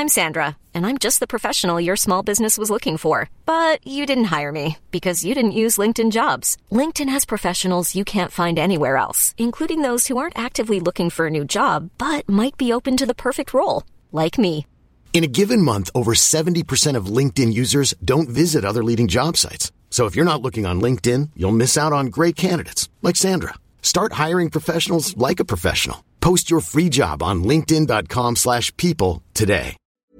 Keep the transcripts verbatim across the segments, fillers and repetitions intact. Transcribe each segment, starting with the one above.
I'm Sandra, and I'm just the professional your small business was looking for. But you didn't hire me because you didn't use LinkedIn Jobs. LinkedIn has professionals you can't find anywhere else, including those who aren't actively looking for a new job, but might be open to the perfect role, like me. In a given month, over seventy percent of LinkedIn users don't visit other leading job sites. So if you're not looking on LinkedIn, you'll miss out on great candidates like Sandra. Start hiring professionals like a professional. Post your free job on linkedin.com slash people today.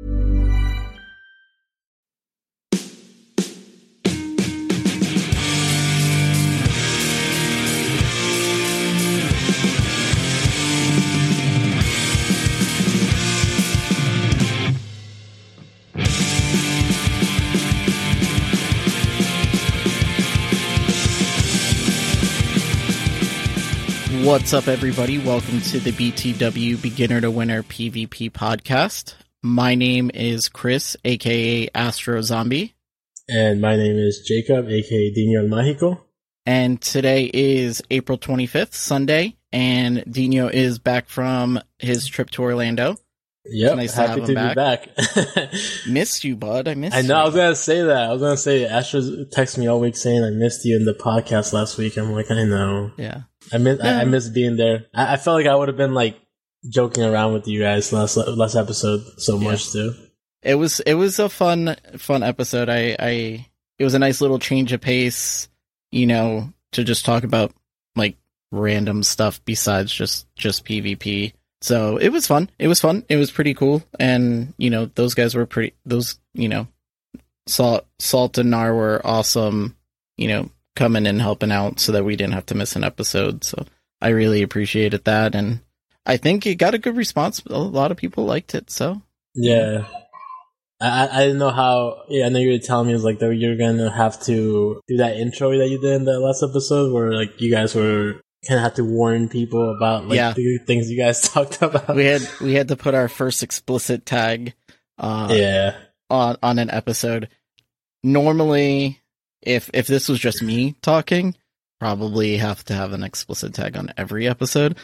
What's up, everybody? Welcome to the B T W Beginner to Winner PvP podcast. My name is Chris, aka Astro Zombie. And my name is Jacob, aka Dino El Mágico. And today is April twenty-fifth, Sunday, and Dino is back from his trip to Orlando. Yep, nice happy to, to back. be back. Missed you, bud. I missed I know, you. I was going to say that. I was going to say, Astro texted me all week saying I missed you in the podcast last week. I'm like, I know. Yeah. I miss, yeah. I, I miss being there. I, I felt like I would have been like joking around with you guys last last episode so yeah. much too. It was it was a fun fun episode. I, I it was a nice little change of pace, you know, to just talk about like random stuff besides just just PvP. So it was fun. It was fun. It was pretty cool. And, you know, those guys were pretty, those, you know, Salt, Salt and Nar were awesome, you know, coming and helping out so that we didn't have to miss an episode. So I really appreciated that. And I think it got a good response. A lot of people liked it. So, yeah. I, I didn't know how, yeah, I know you were telling me it was like that you're going to have to do that intro that you did in that last episode where like you guys were kind of have to warn people about like yeah. the things you guys talked about. We had we had to put our first explicit tag, uh, yeah, on on an episode. Normally, if if this was just me talking, probably have to have an explicit tag on every episode.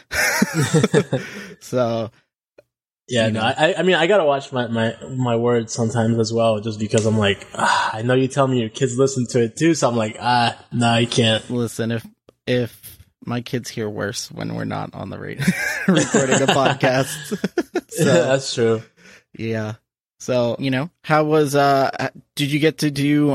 So, yeah, no, I I mean I gotta watch my my my words sometimes as well, just because I'm like ah, I know you tell me your kids listen to it too, so I'm like ah no, I can't listen if if. My kids hear worse when we're not on the radio recording a podcast. So, yeah, that's true. Yeah. So, you know, how was, uh, did you get to do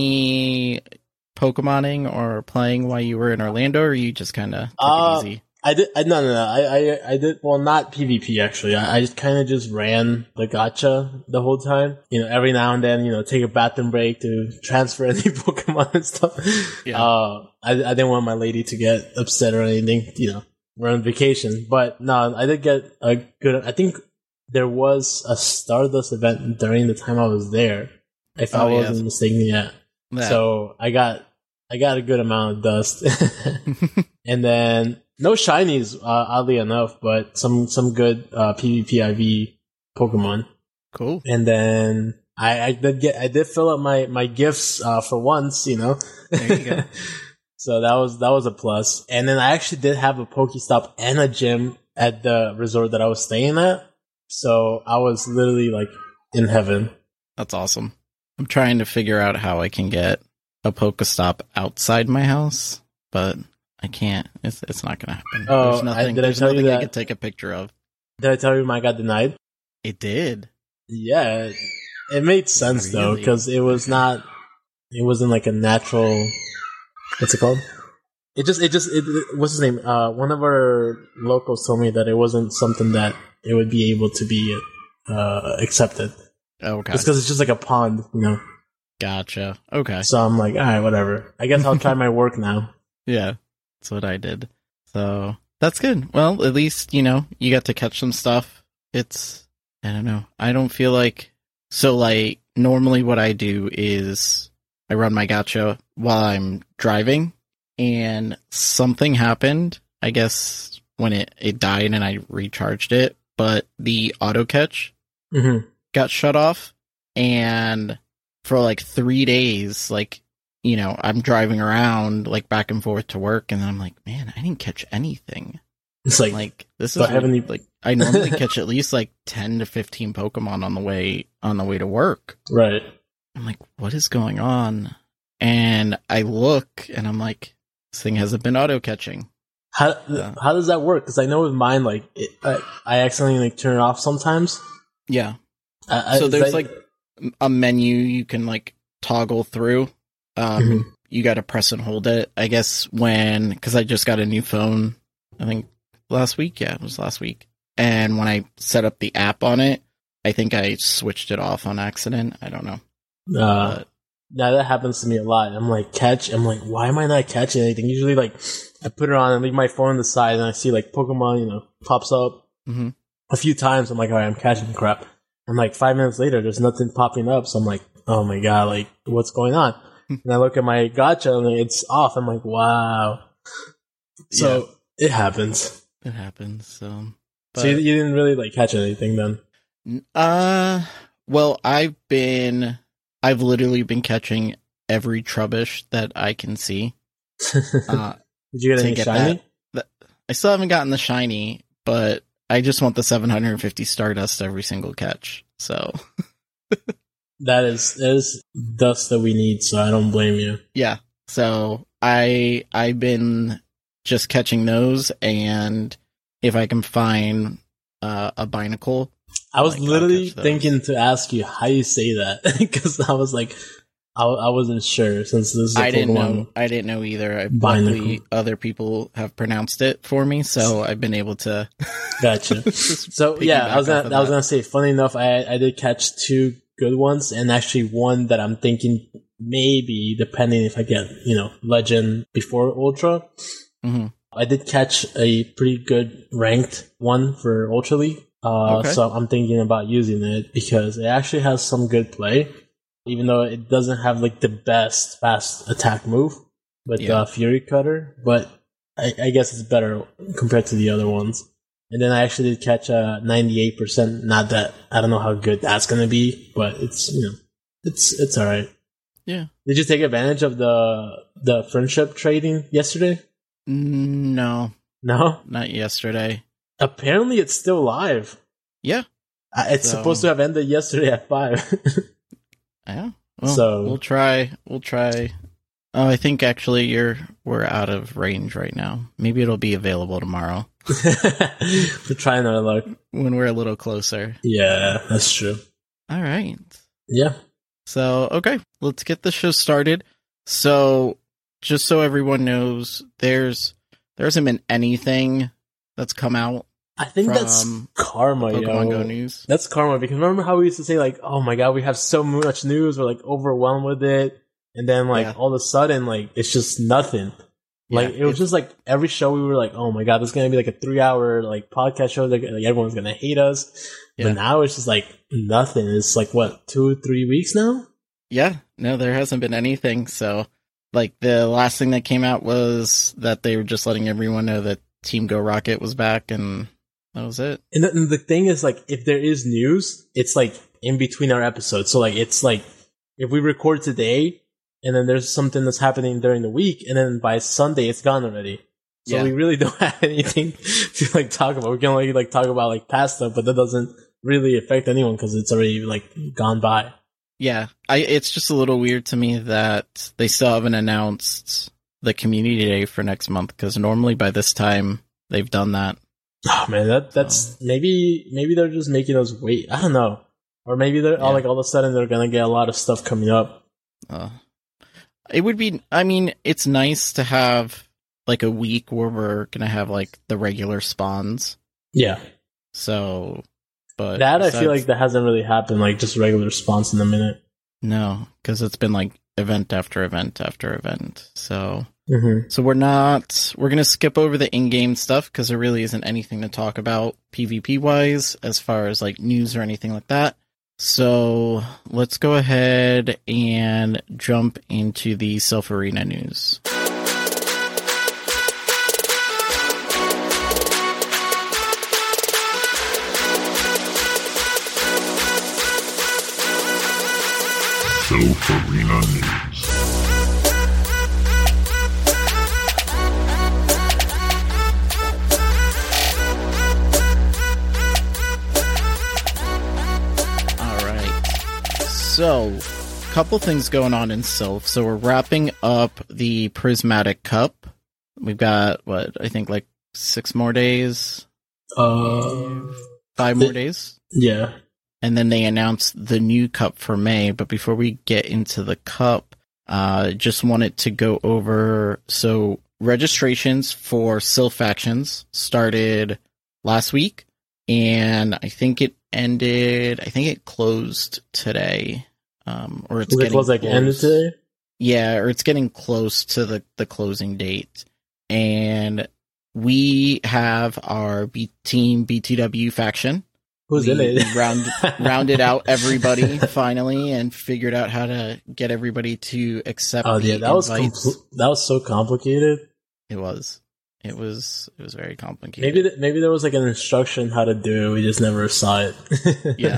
any Pokemoning or playing while you were in Orlando, or you just kind of took uh, it easy? I did, I, no, no, no, I, I, I did, well, not PvP actually. I, I just kind of just ran the gacha the whole time. You know, every now and then, you know, take a bathroom break to transfer any Pokemon and stuff. Yeah. Uh, I, I didn't want my lady to get upset or anything, you know, we're on vacation. But no, I did get a good, I think there was a Stardust event during the time I was there, if oh, I wasn't yes. mistaken yet. Yeah. So I got, I got a good amount of dust. And then, no shinies, uh, oddly enough, but some, some good, uh, PvP I V Pokemon. Cool. And then I, I did get, I did fill up my, my gifts, uh, for once, you know. There you go. So that was, that was a plus. And then I actually did have a Pokestop and a gym at the resort that I was staying at. So I was literally like in heaven. That's awesome. I'm trying to figure out how I can get a Pokestop outside my house, but I can't. It's it's not gonna happen. Oh, there's nothing. I, did there's I tell nothing you that? I could take a picture of. Did I tell you mine got denied? It did. Yeah, it, it made sense really? though, because it was okay. not. It wasn't like a natural. What's it called? It just. It just. It, it, what's his name? Uh, one of our locals told me that it wasn't something that it would be able to be uh, accepted. Okay. Just because it's just like a pond, you know. Gotcha. Okay. So I'm like, all right, whatever. I guess I'll try my work now. Yeah. That's what I did. So that's good. Well, at least, you know, you got to catch some stuff. It's, I don't know. I don't feel like, so like, normally what I do is I run my gacha while I'm driving, and something happened, I guess, when it, it died and I recharged it, but the auto catch mm-hmm. got shut off, and for like three days, like, you know, I'm driving around, like, back and forth to work, and I'm like, man, I didn't catch anything. It's like, like this do is I have any- like I normally catch at least like ten to fifteen Pokemon on the way on the way to work. right. I'm like, what is going on? And I look and I'm like, this thing hasn't been auto catching. How Yeah. how does that work? Because I know with mine, like it, I, I accidentally like turn it off sometimes. Yeah. I, So is there's that- like a menu you can like toggle through. Um, Mhm. You got to press and hold it. I guess when, because I just got a new phone, I think last week. Yeah, it was last week. And when I set up the app on it, I think I switched it off on accident. I don't know. Uh, But now that happens to me a lot. I'm like, catch. I'm like, why am I not catching anything? Usually, like, I put it on and leave my phone on the side, and I see like Pokemon, you know, pops up Mhm. a few times. I'm like, all right, I'm catching crap. And like five minutes later, there's nothing popping up. So I'm like, oh my god, like, what's going on? And I look at my gacha and it's off. I'm like, wow. So it happens. it happens. So, so you, you didn't really like catch anything then? Uh, well, I've been, I've literally been catching every Trubbish that I can see. Uh, Did you get to any get shiny? that, I still haven't gotten the shiny, but I just want the seven hundred fifty Stardust every single catch. So, That is that is dust that we need. So I don't blame you. yeah. So I, I've been just catching those, and if I can find uh, a Binacle, I was Like, I'll literally catch those. thinking to ask you how you say that because I was like, I, I wasn't sure since this is a I didn't Pokemon. know. I didn't know either. I, Binacle. luckily, other people have pronounced it for me, so I've been able to. Gotcha. Just So yeah, I was piggyback off gonna of I was that. gonna say, funny enough, I I did catch two good ones, and actually one that I'm thinking maybe, depending if I get you know Legend before Ultra, Mhm. I did catch a pretty good ranked one for Ultra League. Uh, Okay. So I'm thinking about using it because it actually has some good play, even though it doesn't have like the best fast attack move with Yeah. uh, Fury Cutter, but I, I guess it's better compared to the other ones. And then I actually did catch a ninety-eight percent. Not that I don't know how good that's gonna be, but it's you know it's it's all right. Yeah. Did you take advantage of the the friendship trading yesterday? No, No. not yesterday. Apparently, it's still live. Yeah. Uh, It's So- supposed to have ended yesterday at five. Yeah. Well, So- we'll try. We'll try. Oh, I think actually you're we're out of range right now. Maybe it'll be available tomorrow We're trying our luck. when we're a little closer. Yeah, that's true. All right. Yeah. So, okay, let's get the show started. So, just so everyone knows, there's there hasn't been anything that's come out I think that's From karma, Pokemon yo. Go news. That's karma because remember how we used to say like, "Oh my god, we have so much news, we're like overwhelmed with it," and then like Yeah. all of a sudden, like it's just nothing. Like Yeah, it was it's- just like every show we were like, "Oh my god, this is gonna be like a three-hour like podcast show. Like, like everyone's gonna hate us." Yeah. But now it's just like nothing. It's like what two, three weeks now. Yeah, no, there hasn't been anything. So, like, the last thing that came out was that they were just letting everyone know that Team Go Rocket was back, and that was it. And the, and the thing is, like, if there is news, it's like in between our episodes. So, like, it's like if we record today and then there's something that's happening during the week, and then by Sunday it's gone already. So Yeah. we really don't have anything to like talk about. We can only like talk about like past stuff, but that doesn't really affect anyone because it's already like gone by. Yeah, I. It's just a little weird to me that they still haven't announced the community day for next month, because normally by this time they've done that. Oh man, that that's maybe maybe they're just making us wait. I don't know, or maybe they're all Yeah. like all of a sudden they're gonna get a lot of stuff coming up. Uh, it would be. I mean, it's nice to have like a week where we're gonna have like the regular spawns. Yeah, So, but that I besides- feel like that hasn't really happened. Like just regular response in a minute. no, because it's been like event after event after event. So, Mm-hmm. so we're not. We're gonna skip over the in-game stuff because there really isn't anything to talk about PvP wise as far as like news or anything like that. So let's go ahead and jump into the Self Arena news. Self Arena News. So, couple things going on in Sylph. So we're wrapping up the Prismatic Cup. We've got, what, I think like six more days? Uh, Five more days? Yeah. And then they announced the new cup for May. But before we get into the cup, uh, just wanted to go over, so registrations for Sylph Factions started last week, and I think it ended, I think it closed today. Um, or it's Was it getting close, like, close. ended today? Yeah, or it's getting close to the, the closing date. And we have our B- team B T W faction. Who's we, in it? we round, rounded out everybody finally and figured out how to get everybody to accept Oh the yeah, that was invites. compl- that was so complicated. It was. It was it was very complicated. Maybe th- maybe there was like an instruction how to do it. We just never saw it. Yeah.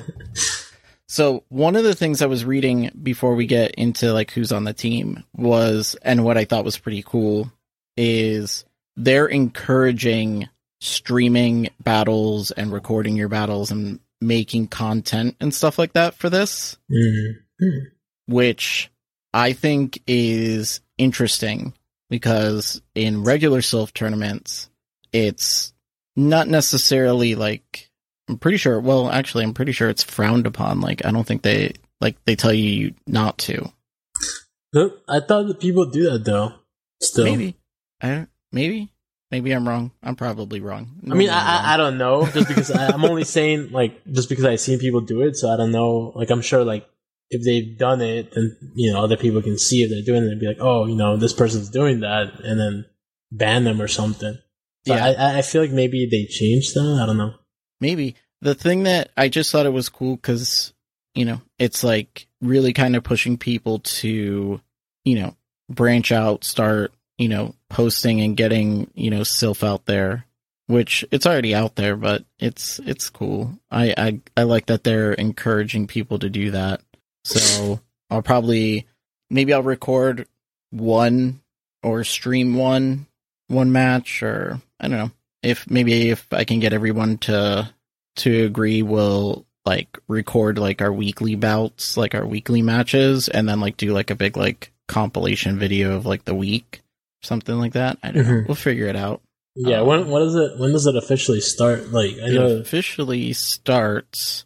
So one of the things I was reading before we get into like who's on the team was, and what I thought was pretty cool, is they're encouraging streaming battles and recording your battles and making content and stuff like that for this, mm-hmm. which I think is interesting because in regular Sylph tournaments, it's not necessarily like, I'm pretty sure, well, actually, I'm pretty sure it's frowned upon. Like, I don't think they, like, they tell you not to. I thought that people do that, though. Still. Maybe. I don't, maybe. Maybe I'm wrong. I'm probably wrong. I mean, Normally I, I'm wrong. I I don't know, just because I, I'm only saying, like, just because I've seen people do it, so I don't know. Like, I'm sure, like, if they've done it, then, you know, other people can see if they're doing it and be like, oh, you know, this person's doing that, and then ban them or something. So Yeah. I, I feel like maybe they changed that. I don't know. Maybe. The thing that I just thought it was cool because, you know, it's like really kind of pushing people to, you know, branch out, start, you know, posting and getting, you know, Sylph out there, which it's already out there, but it's, it's cool. I, I, I like that they're encouraging people to do that. So I'll probably, maybe I'll record one or stream one, one match, or I don't know. If maybe if I can get everyone to to agree, we'll like record like our weekly bouts, like our weekly matches, and then like do like a big like compilation video of like the week, something like that. I don't know. Mhm. We'll figure it out. Yeah, Um, when what is it? When does it officially start? Like, I It know. officially starts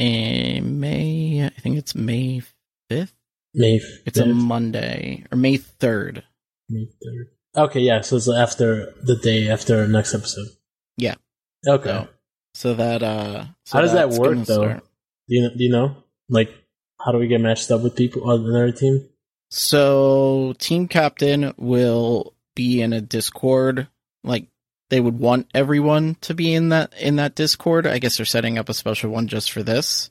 in May. I think it's May fifth. May It's a fifth, Monday or May third. May third. Okay, yeah, so it's after the day after next episode. Yeah. Okay. So, so that uh, so How does that that's work, gonna though? start. Do you, do you know? Like, how do we get matched up with people on another team? So, team captain will be in a Discord. Like, they would want everyone to be in that in that Discord. I guess they're setting up a special one just for this,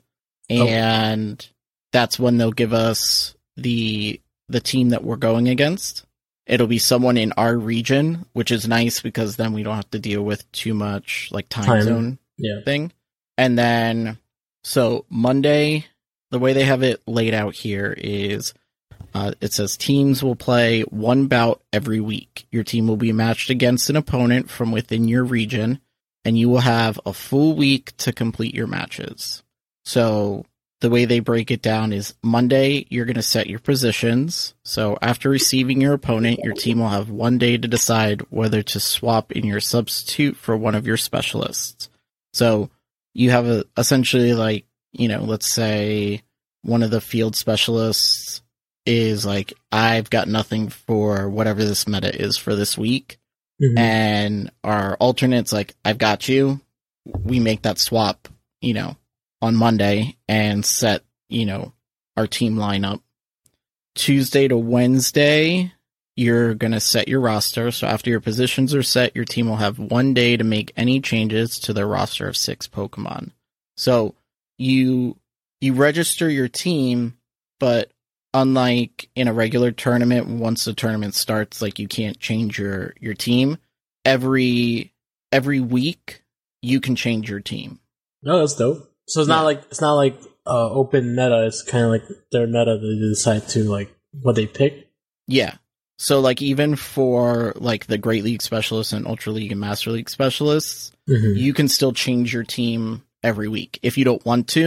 and that's when they'll give us the the team that we're going against. It'll be someone in our region, which is nice because then we don't have to deal with too much like time, Time. zone Yeah. thing. And then, so Monday, the way they have it laid out here is uh, it says teams will play one bout every week. Your team will be matched against an opponent from within your region, and you will have a full week to complete your matches. So the way they break it down is Monday, you're going to set your positions. So after receiving your opponent, your team will have one day to decide whether to swap in your substitute for one of your specialists. So you have a, essentially like, you know, let's say one of the field specialists is like, I've got nothing for whatever this meta is for this week. Mhm. And our alternate's like, I've got you. We make that swap, you know, on Monday and set, you know, our team lineup. Tuesday to Wednesday, you're going to set your roster. So after your positions are set, your team will have one day to make any changes to their roster of six Pokemon. So you you register your team, but unlike in a regular tournament, once the tournament starts, like you can't change your, your team. Every every week you can change your team. No, that's dope. So it's not Yeah. like it's not like uh, open meta. It's kind of like their meta. They decide to like what they pick. Yeah. So like even for like the Great League specialists and Ultra League and Master League specialists, Mm-hmm. you can still change your team every week. If you don't want to,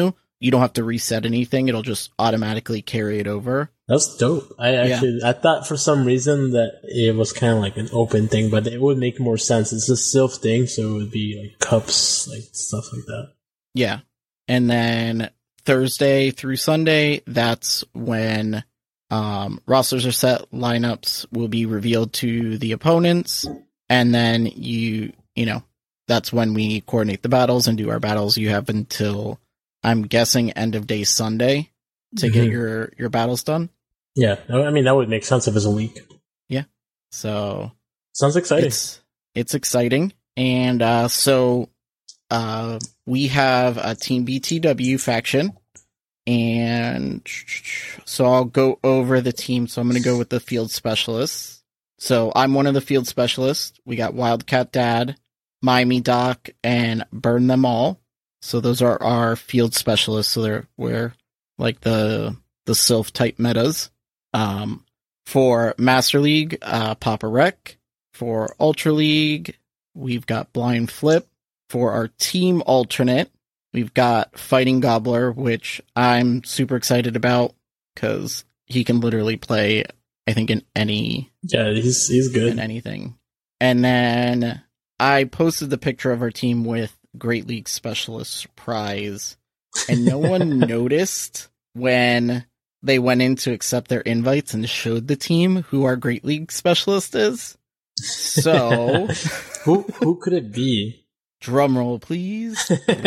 you don't have to reset anything. It'll just automatically carry it over. That's dope. I actually, yeah. I thought for some reason that it was kind of like an open thing, but it would make more sense. It's a Sylph thing, so it would be like cups, like stuff like that. Yeah. And then Thursday through Sunday, that's when um, rosters are set, lineups will be revealed to the opponents, and then you, you know, that's when we coordinate the battles and do our battles. You have until, I'm guessing, end of day Sunday to mm-hmm. get your, your battles done. Yeah, I mean, that would make sense if it's a week. Yeah. So. Sounds exciting. It's, it's exciting. And uh, so uh, we have a Team B T W faction. And so I'll go over the team. So I'm going to go with the field specialists. So I'm one of the field specialists. We got Wildcat Dad, Miami Doc, and Burn Them All. So those are our field specialists. So they're we're like the the Sylph type metas. Um, for Master League, uh, Papa Rec. For Ultra League, we've got Blind Flip. For our team alternate, we've got Fighting Gobbler, which I'm super excited about because he can literally play, I think, in any yeah, he's he's good in anything. And then I posted the picture of our team with Great League Specialist Surprise, and no one noticed when they went in to accept their invites and showed the team who our Great League Specialist is. So, who who could it be? Drum roll, please.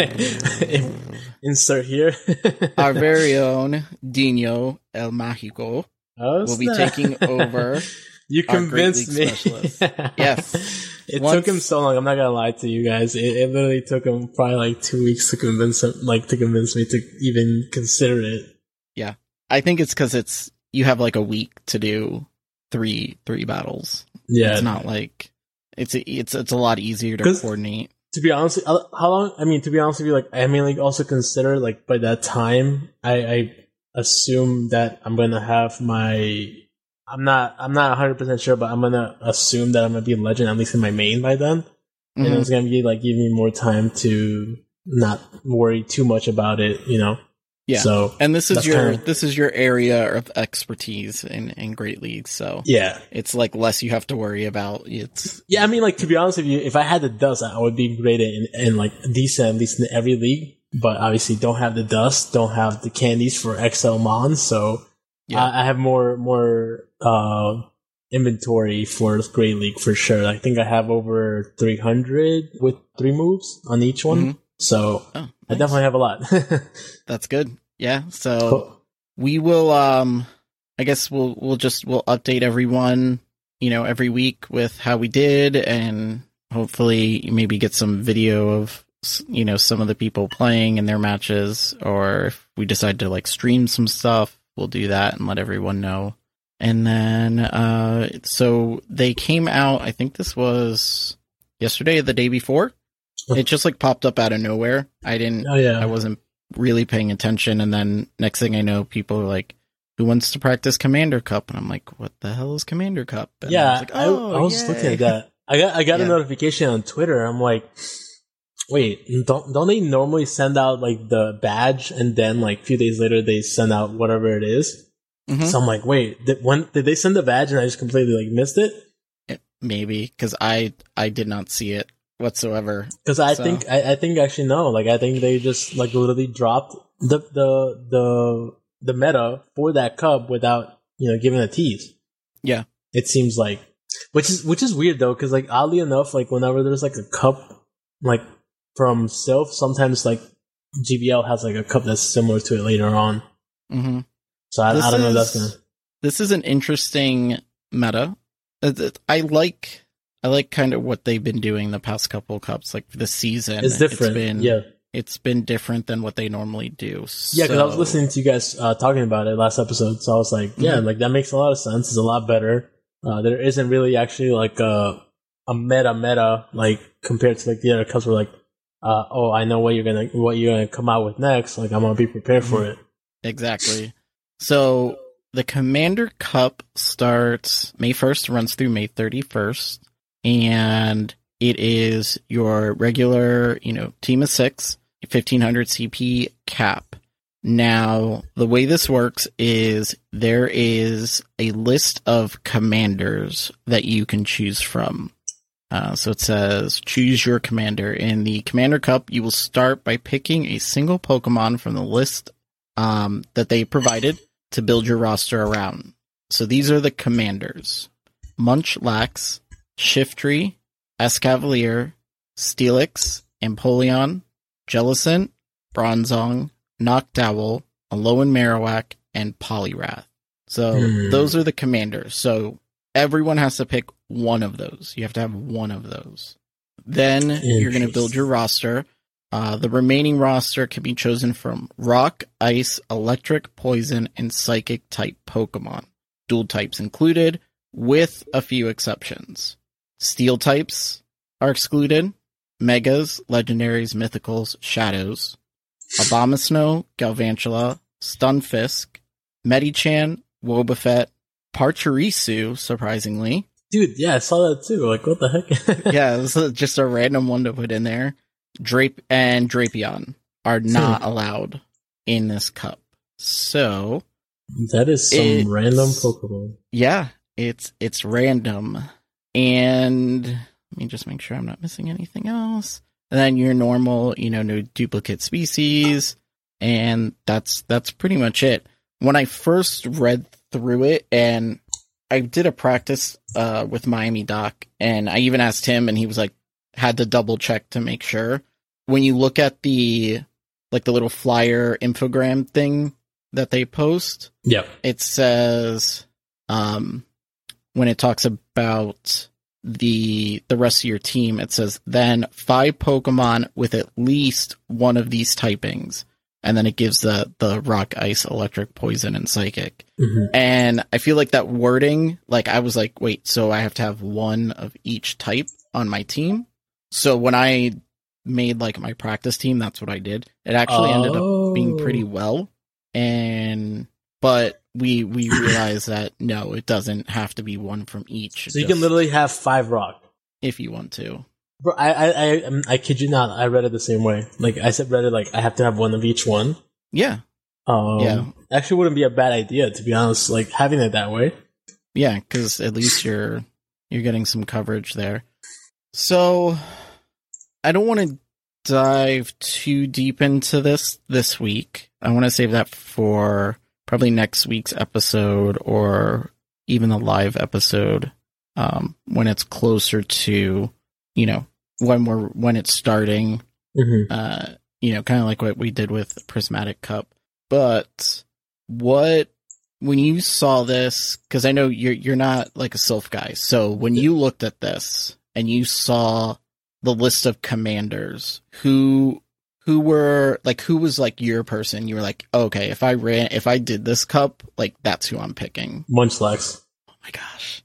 Insert here. Our very own Dino El Mágico oh, will be taking over. You convinced me. Yes. It Once, took him so long. I'm not gonna lie to you guys. It, it literally took him probably like two weeks to convince him, like to convince me to even consider it. Yeah, I think it's because it's you have like a week to do three three battles. Yeah, it's not like it's a, it's it's a lot easier to coordinate. To be honest, how long? I mean, to be honest with you, like I mean, like also consider like by that time, I, I assume that I'm gonna have my. I'm not. I'm not one hundred percent sure, but I'm gonna assume that I'm gonna be a legend at least in my main by then, mm-hmm. and it's gonna be like give me more time to not worry too much about it. You know. Yeah. So and this is your kinda... this is your area of expertise in, in Great League. So yeah, it's like less you have to worry about. It's yeah. I mean, like to be honest with you, if I had the dust, I would be great in and like decent at least in every league. But obviously, don't have the dust, don't have the candies for X L Mon, so yeah. I, I have more more uh, inventory for Great League for sure. I think I have over three hundred with three moves on each one. Mm-hmm. So oh, nice. I definitely have a lot. That's good. Yeah. So cool. we will, um, I guess we'll, we'll just, we'll update everyone, you know, every week with how we did and hopefully maybe get some video of, you know, some of the people playing in their matches, or if we decide to like stream some stuff, we'll do that and let everyone know. And then, uh, so they came out, I think this was yesterday or the day before. It just like popped up out of nowhere. I didn't, oh, yeah. I wasn't really paying attention. And then next thing I know, people are like, who wants to practice Commander Cup? And I'm like, what the hell is Commander Cup? And yeah. I was, like, oh, I, I was yay. looking at that. I got, I got yeah. a notification on Twitter. I'm like, wait, don't, don't they normally send out like the badge and then like a few days later they send out whatever it is? Mm-hmm. So I'm like, wait, did, when, did they send the badge and I just completely like missed it? it maybe. Cause I, I did not see it whatsoever. Because I so. think I, I think actually no, like I think they just like literally dropped the the the the meta for that cup without you know giving a tease. Yeah, it seems like, which is which is weird though, because like oddly enough, like whenever there's like a cup like from Sylph, sometimes like G B L has like a cup that's similar to it later on. Mm-hmm. So I, I don't know. If that's gonna. This is an interesting meta. I like. I like kind of what they've been doing the past couple cups, like this season. It's different. It's been, yeah. It's been different than what they normally do. So. Yeah, because I was listening to you guys uh, talking about it last episode, so I was like, yeah, mm-hmm. like that makes a lot of sense. It's a lot better. Uh, there isn't really actually like a, a meta meta, like compared to like the other cups where like, uh, oh, I know what you're gonna what you're gonna come out with next. Like I'm gonna be prepared mm-hmm. for it. Exactly. So the Commander Cup starts May first, runs through May thirty-first. And it is your regular, you know, team of six, fifteen hundred C P cap. Now, the way this works is there is a list of commanders that you can choose from. Uh, so it says, choose your commander. In the Commander Cup, you will start by picking a single Pokemon from the list um, that they provided to build your roster around. So these are the commanders. Munchlax, Shiftry, Escavalier, Steelix, Empoleon, Jellicent, Bronzong, Noctowl, Alolan Marowak, and Poliwrath. So mm. those are the commanders. So everyone has to pick one of those. You have to have one of those. Then you're going to build your roster. Uh, the remaining roster can be chosen from Rock, Ice, Electric, Poison, and Psychic type Pokemon. Dual types included, with a few exceptions. Steel types are excluded. Megas, Legendaries, Mythicals, Shadows. Abomasnow, Galvantula, Stunfisk, Medicham, Wobbuffet, Pachirisu, surprisingly. Dude, yeah, I saw that too. Like, what the heck? Yeah, this is just a random one to put in there. Drape and Drapion are not allowed in this cup. So that is some random Pokemon. Yeah, it's it's random. And let me just make sure I'm not missing anything else. And then your normal, you know, no duplicate species, and that's that's pretty much it. When I first read through it, and I did a practice uh, with Miami Doc, and I even asked him, and he was like, had to double check to make sure. When you look at the like the little flyer infogram thing that they post, yeah, it says um, when it talks about the the rest of your team, it says then five Pokemon with at least one of these typings, and then it gives the the Rock, Ice, Electric, Poison, and Psychic. Mm-hmm. And I feel like that wording, like I was like, wait, so I have to have one of each type on my team? So when I made like my practice team, that's what I did. It actually oh. ended up being pretty well, and but we we realized that no, it doesn't have to be one from each. So you can literally have five Rock if you want to. Bro, I I I, I kid you not, I read it the same way. Like I said, read it like I have to have one of each one. Yeah. Um, yeah. Actually, wouldn't be a bad idea, to be honest. Like having it that way. Yeah, because at least you're you're getting some coverage there. So I don't want to dive too deep into this this week. I want to save that for probably next week's episode, or even the live episode um, when it's closer to, you know, when we're when it's starting. Mm-hmm. Uh, you know, kind of like what we did with Prismatic Cup. But what when you saw this, because I know you're you're not like a Sylph guy, so when you looked at this and you saw the list of commanders, who who were like who was like your person? You were like, oh, okay, if I ran, if I did this cup, like that's who I'm picking. Munchlax. Oh my gosh,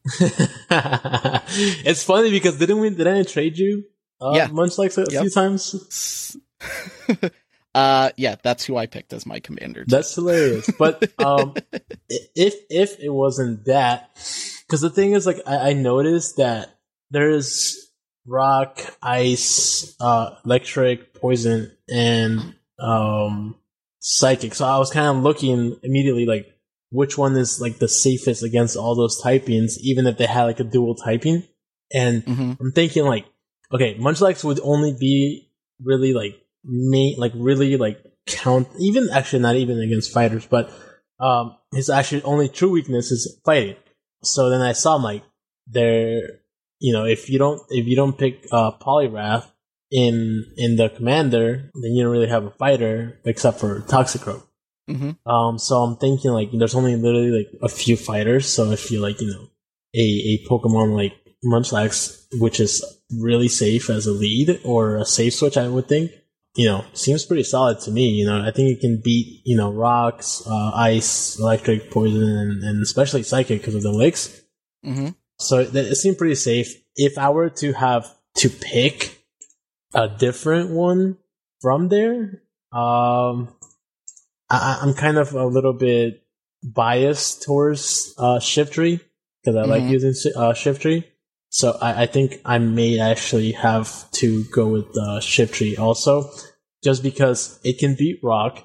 it's funny because didn't we? Did I trade you? Uh, yeah, Munchlax a yep. few times. uh, yeah, that's who I picked as my commander. Too. That's hilarious. But um, if if it wasn't that, because the thing is, like, I, I noticed that there is Rock, Ice, uh, Electric, Poison, and um, Psychic. So I was kind of looking immediately, like, which one is like the safest against all those typings, even if they had like a dual typing. And mm-hmm. I'm thinking, like, okay, Munchlax would only be really like main, like really like count, even actually not even against fighters, but um, his actually only true weakness is fighting. So then I saw him like there. You know, if you don't if you don't pick uh, Poliwrath in in the commander, then you don't really have a fighter except for Toxicroak. Mm-hmm. Um, so I'm thinking like there's only literally like a few fighters. So if you like, you know, a a Pokemon like Munchlax, which is really safe as a lead or a safe switch, I would think, you know, seems pretty solid to me. You know, I think it can beat, you know, Rocks, uh, Ice, Electric, Poison, and, and especially Psychic because of the licks. Mm-hmm. So it, it seemed pretty safe. If I were to have to pick a different one from there, um, I, I'm kind of a little bit biased towards uh, Shiftry because I mm-hmm. like using uh, Shiftry. So I, I think I may actually have to go with uh, Shiftry also, just because it can beat Rock.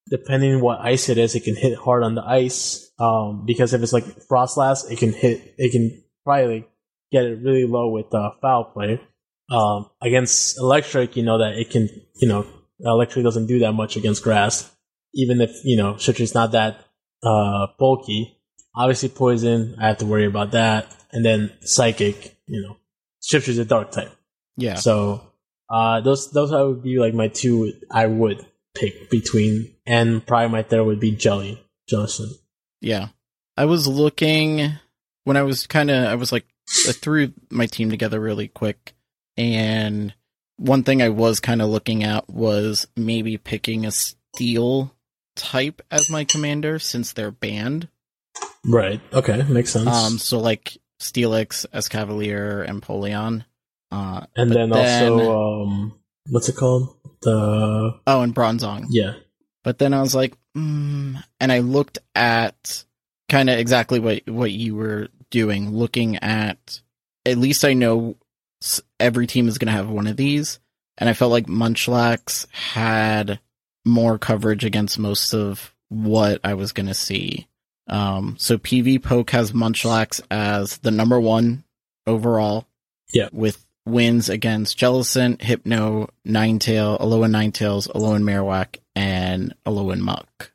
depending on what ice it is, it can hit hard on the ice. Um, because if it's like Frostlass, it can hit, it can probably get it really low with uh, foul play. Um, against Electric, you know that it can, you know, Electric doesn't do that much against grass, even if, you know, Shiftry's not that uh, bulky. Obviously, Poison, I have to worry about that. And then Psychic, you know, Shiftry's a dark type. Yeah. So, uh, those, those would be like my two I would pick between, and probably my third would be Jelly, Jellison. Yeah. I was looking, when I was kind of, I was like, I threw my team together really quick, and one thing I was kind of looking at was maybe picking a Steel type as my commander since they're banned. Right. Okay. Makes sense. Um. So like Steelix, Escavalier, and Polion. Uh, and then, then also, um, what's it called? The oh, and Bronzong. Yeah. But then I was like, mm, and I looked at kind of exactly what what you were doing, looking at. At least I know every team is going to have one of these, and I felt like Munchlax had more coverage against most of what I was going to see. Um, so P V Poke has Munchlax as the number one overall. Yeah. With wins against Jellicent, Hypno, Ninetail, Alolan Ninetales, Alolan Marowak, and Alolan Muck.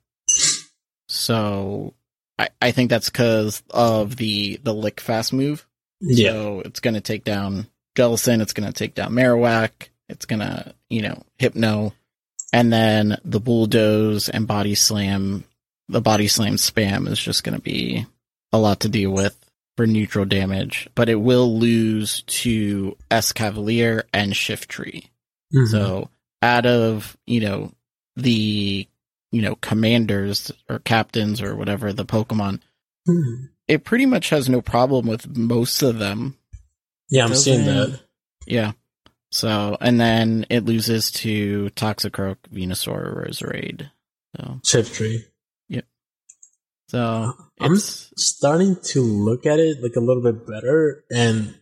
So I, I think that's because of the, the Lick Fast move. Yeah. So it's going to take down Jellicent, it's going to take down Marowak, it's going to, you know, Hypno, and then the Bulldoze and Body Slam. The Body Slam spam is just going to be a lot to deal with for neutral damage, but it will lose to Escavalier and Shiftry. Mm-hmm. So out of, you know, the, you know, commanders or captains or whatever, the Pokemon, mm-hmm. it pretty much has no problem with most of them. Yeah, I'm Doesn't seeing that. Yeah. So, and then it loses to Toxicroak, Venusaur, or Roserade. So. Shiftry. Yep. So I'm starting to look at it like a little bit better, and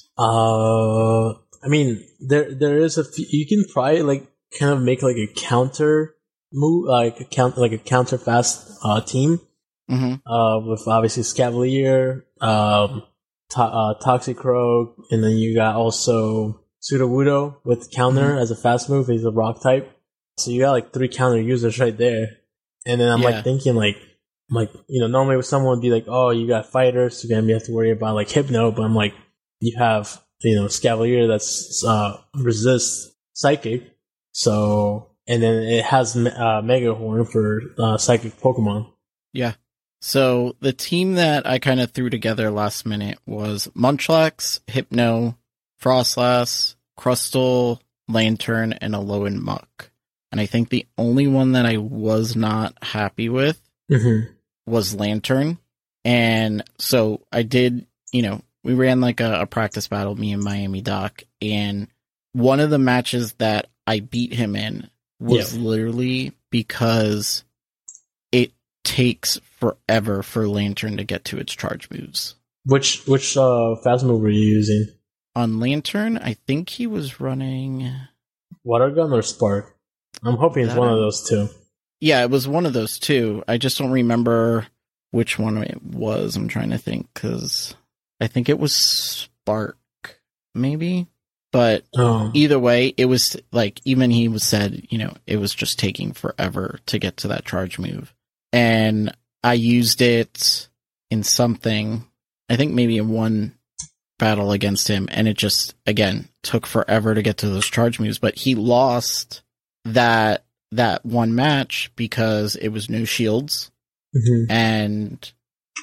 uh, I mean, there there is a few, you can probably like kind of make like a counter move, like a count like a counter fast uh, team, mm-hmm. uh, with obviously Scavalier, um, to- uh, Toxicroak, and then you got also Sudowoodo with counter mm-hmm. as a fast move. He's a rock type, so you got like three counter users right there. And then I'm yeah. like thinking like. Like, you know, normally someone would be like, oh, you got fighters, so you're going to have to worry about, like, Hypno, but I'm like, you have, you know, Scavalier that's, uh, resists Psychic, so, and then it has, uh, Mega Horn for, uh, Psychic Pokemon. Yeah. So, the team that I kind of threw together last minute was Munchlax, Hypno, Frostlass, Crustle, Lantern, and Alolan Muck. And I think the only one that I was not happy with mm-hmm. was Lantern. And so I did, you know, we ran like a, a practice battle, me and Miami Doc, and one of the matches that I beat him in was yeah. literally because it takes forever for Lantern to get to its charge moves. Which which uh, fast move were you using? On Lantern, I think he was running... Water Gun or Spark? I'm hoping it's one of those two. Yeah, it was one of those two. I just don't remember which one it was. I'm trying to think, because I think it was Spark, maybe? But oh. either way, it was, like, even he was said, you know, it was just taking forever to get to that charge move. And I used it in something, I think maybe in one battle against him, and it just, again, took forever to get to those charge moves. But he lost that that one match because it was no shields, mm-hmm. and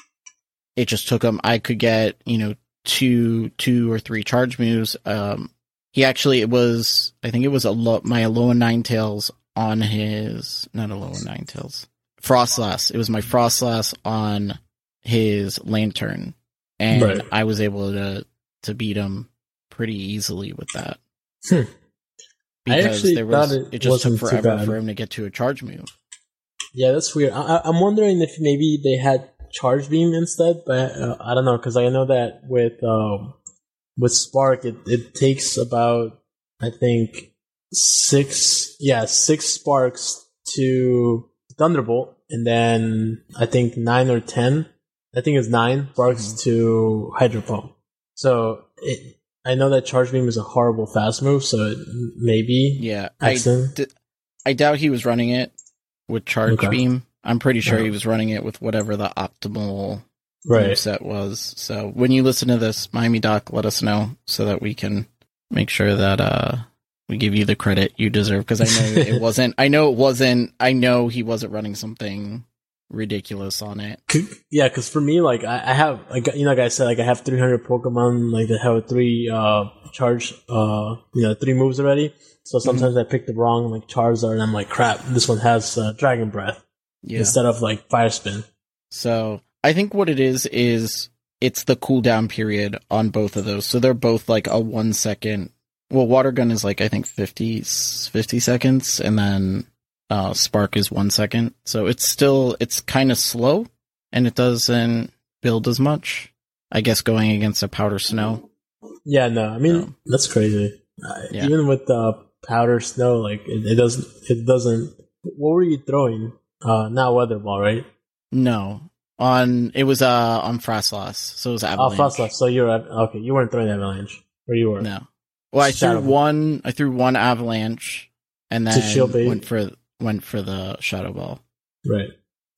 it just took him. I could get, you know, two, two or three charge moves. Um, he actually, it was, I think it was a lo- my Alolan Ninetales on his, not Alolan Ninetales, Frostlass. It was my Frostlass on his Lantern, and right. I was able to to beat him pretty easily with that. Hmm. Because I actually there was, thought it, it just took wasn't forever for him to get to a charge move. Yeah, that's weird. I, I'm wondering if maybe they had Charge Beam instead, but uh, I don't know, because I know that with um, with Spark, it, it takes about, I think, six, yeah, six sparks to Thunderbolt, and then I think nine or ten. I think it's nine sparks mm-hmm. to Hydro Pump. So it, I know that Charge Beam is a horrible fast move, so it maybe yeah. I, d- I doubt he was running it with Charge okay. Beam. I'm pretty sure yeah. he was running it with whatever the optimal right. set was. So when you listen to this, Miami Doc, let us know so that we can make sure that uh, we give you the credit you deserve. Because I know it wasn't. I know it wasn't. I know he wasn't running something ridiculous on it. Yeah, because for me, like I, I have, like you know, like I said, like I have three hundred Pokemon, like that have three uh charge, uh, you know, three moves already. So sometimes mm-hmm. I pick the wrong like Charizard, and I'm like, crap, this one has uh, Dragon Breath yeah. instead of like Fire Spin. So I think what it is is it's the cooldown period on both of those. So they're both like a one second. Well, Water Gun is like I think fifty, fifty seconds, and then uh, Spark is one second. So it's still it's kind of slow, and it doesn't build as much. I guess going against a Powder Snow. Yeah, no, I mean so, that's crazy. Uh, yeah. Even with uh, Powder Snow, like it, it doesn't. It doesn't. What were you throwing? Uh, not Weather Ball, right? No, on it was uh on Frostlass, so it was Avalanche. Oh, Frostlass. So you're okay. You weren't throwing Avalanche, or you were? No. Well, I Shadow threw Ball. one. I threw one Avalanche, and then went for went for the Shadow Ball. Right.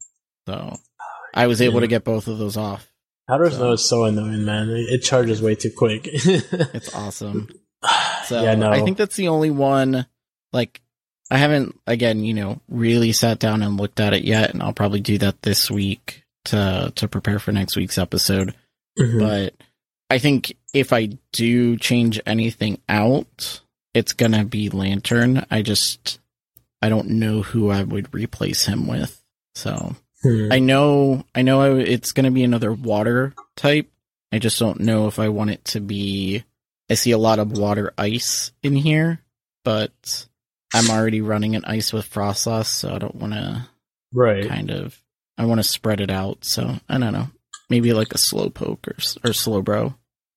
So I was able yeah. to get both of those off. Powder so. Snow is so annoying, man. It, it charges way too quick. It's awesome. So yeah, no. I think that's the only one. Like, I haven't again, you know, really sat down and looked at it yet, and I'll probably do that this week to to prepare for next week's episode. Mm-hmm. But I think if I do change anything out, it's gonna be Lantern. I just I don't know who I would replace him with. So hmm. I know I know I, it's gonna be another water type. I just don't know if I want it to be. I see a lot of water ice in here, but I'm already running an ice with Frostlass, so I don't want to. Right. Kind of. I want to spread it out. So I don't know. Maybe like a Slowpoke or or Slowbro.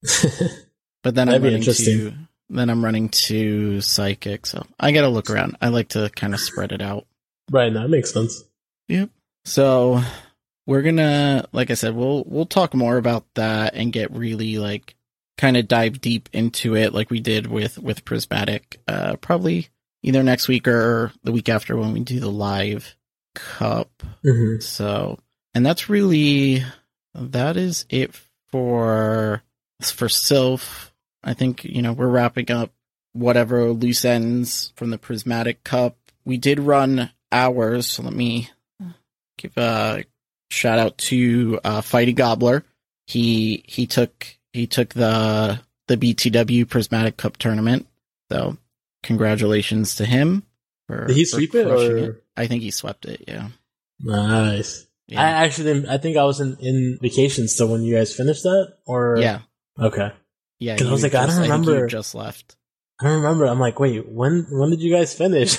But then I'm running to then I'm running to Psychic, so I gotta look around. I like to kind of spread it out. Right, that makes sense. Yep. So we're gonna, like I said, we'll we'll talk more about that and get really like kind of dive deep into it, like we did with with Prismatic. Uh, probably either next week or the week after when we do the live cup. Mm-hmm. So, and that's really that is it for. For Sylph, I think, you know, we're wrapping up whatever loose ends from the Prismatic Cup. We did run ours, so let me give a shout out to uh, Fighty Gobbler. He he took he took the the B T W Prismatic Cup tournament, so congratulations to him. For, did he sweep it, or it. I think he swept it. Yeah, nice. Yeah. I actually didn't, I think I was in, in vacation still when you guys finished that, or yeah. Okay. Yeah, because I was like, just, I don't remember. I you just left. I don't remember. I'm like, wait, when when did you guys finish?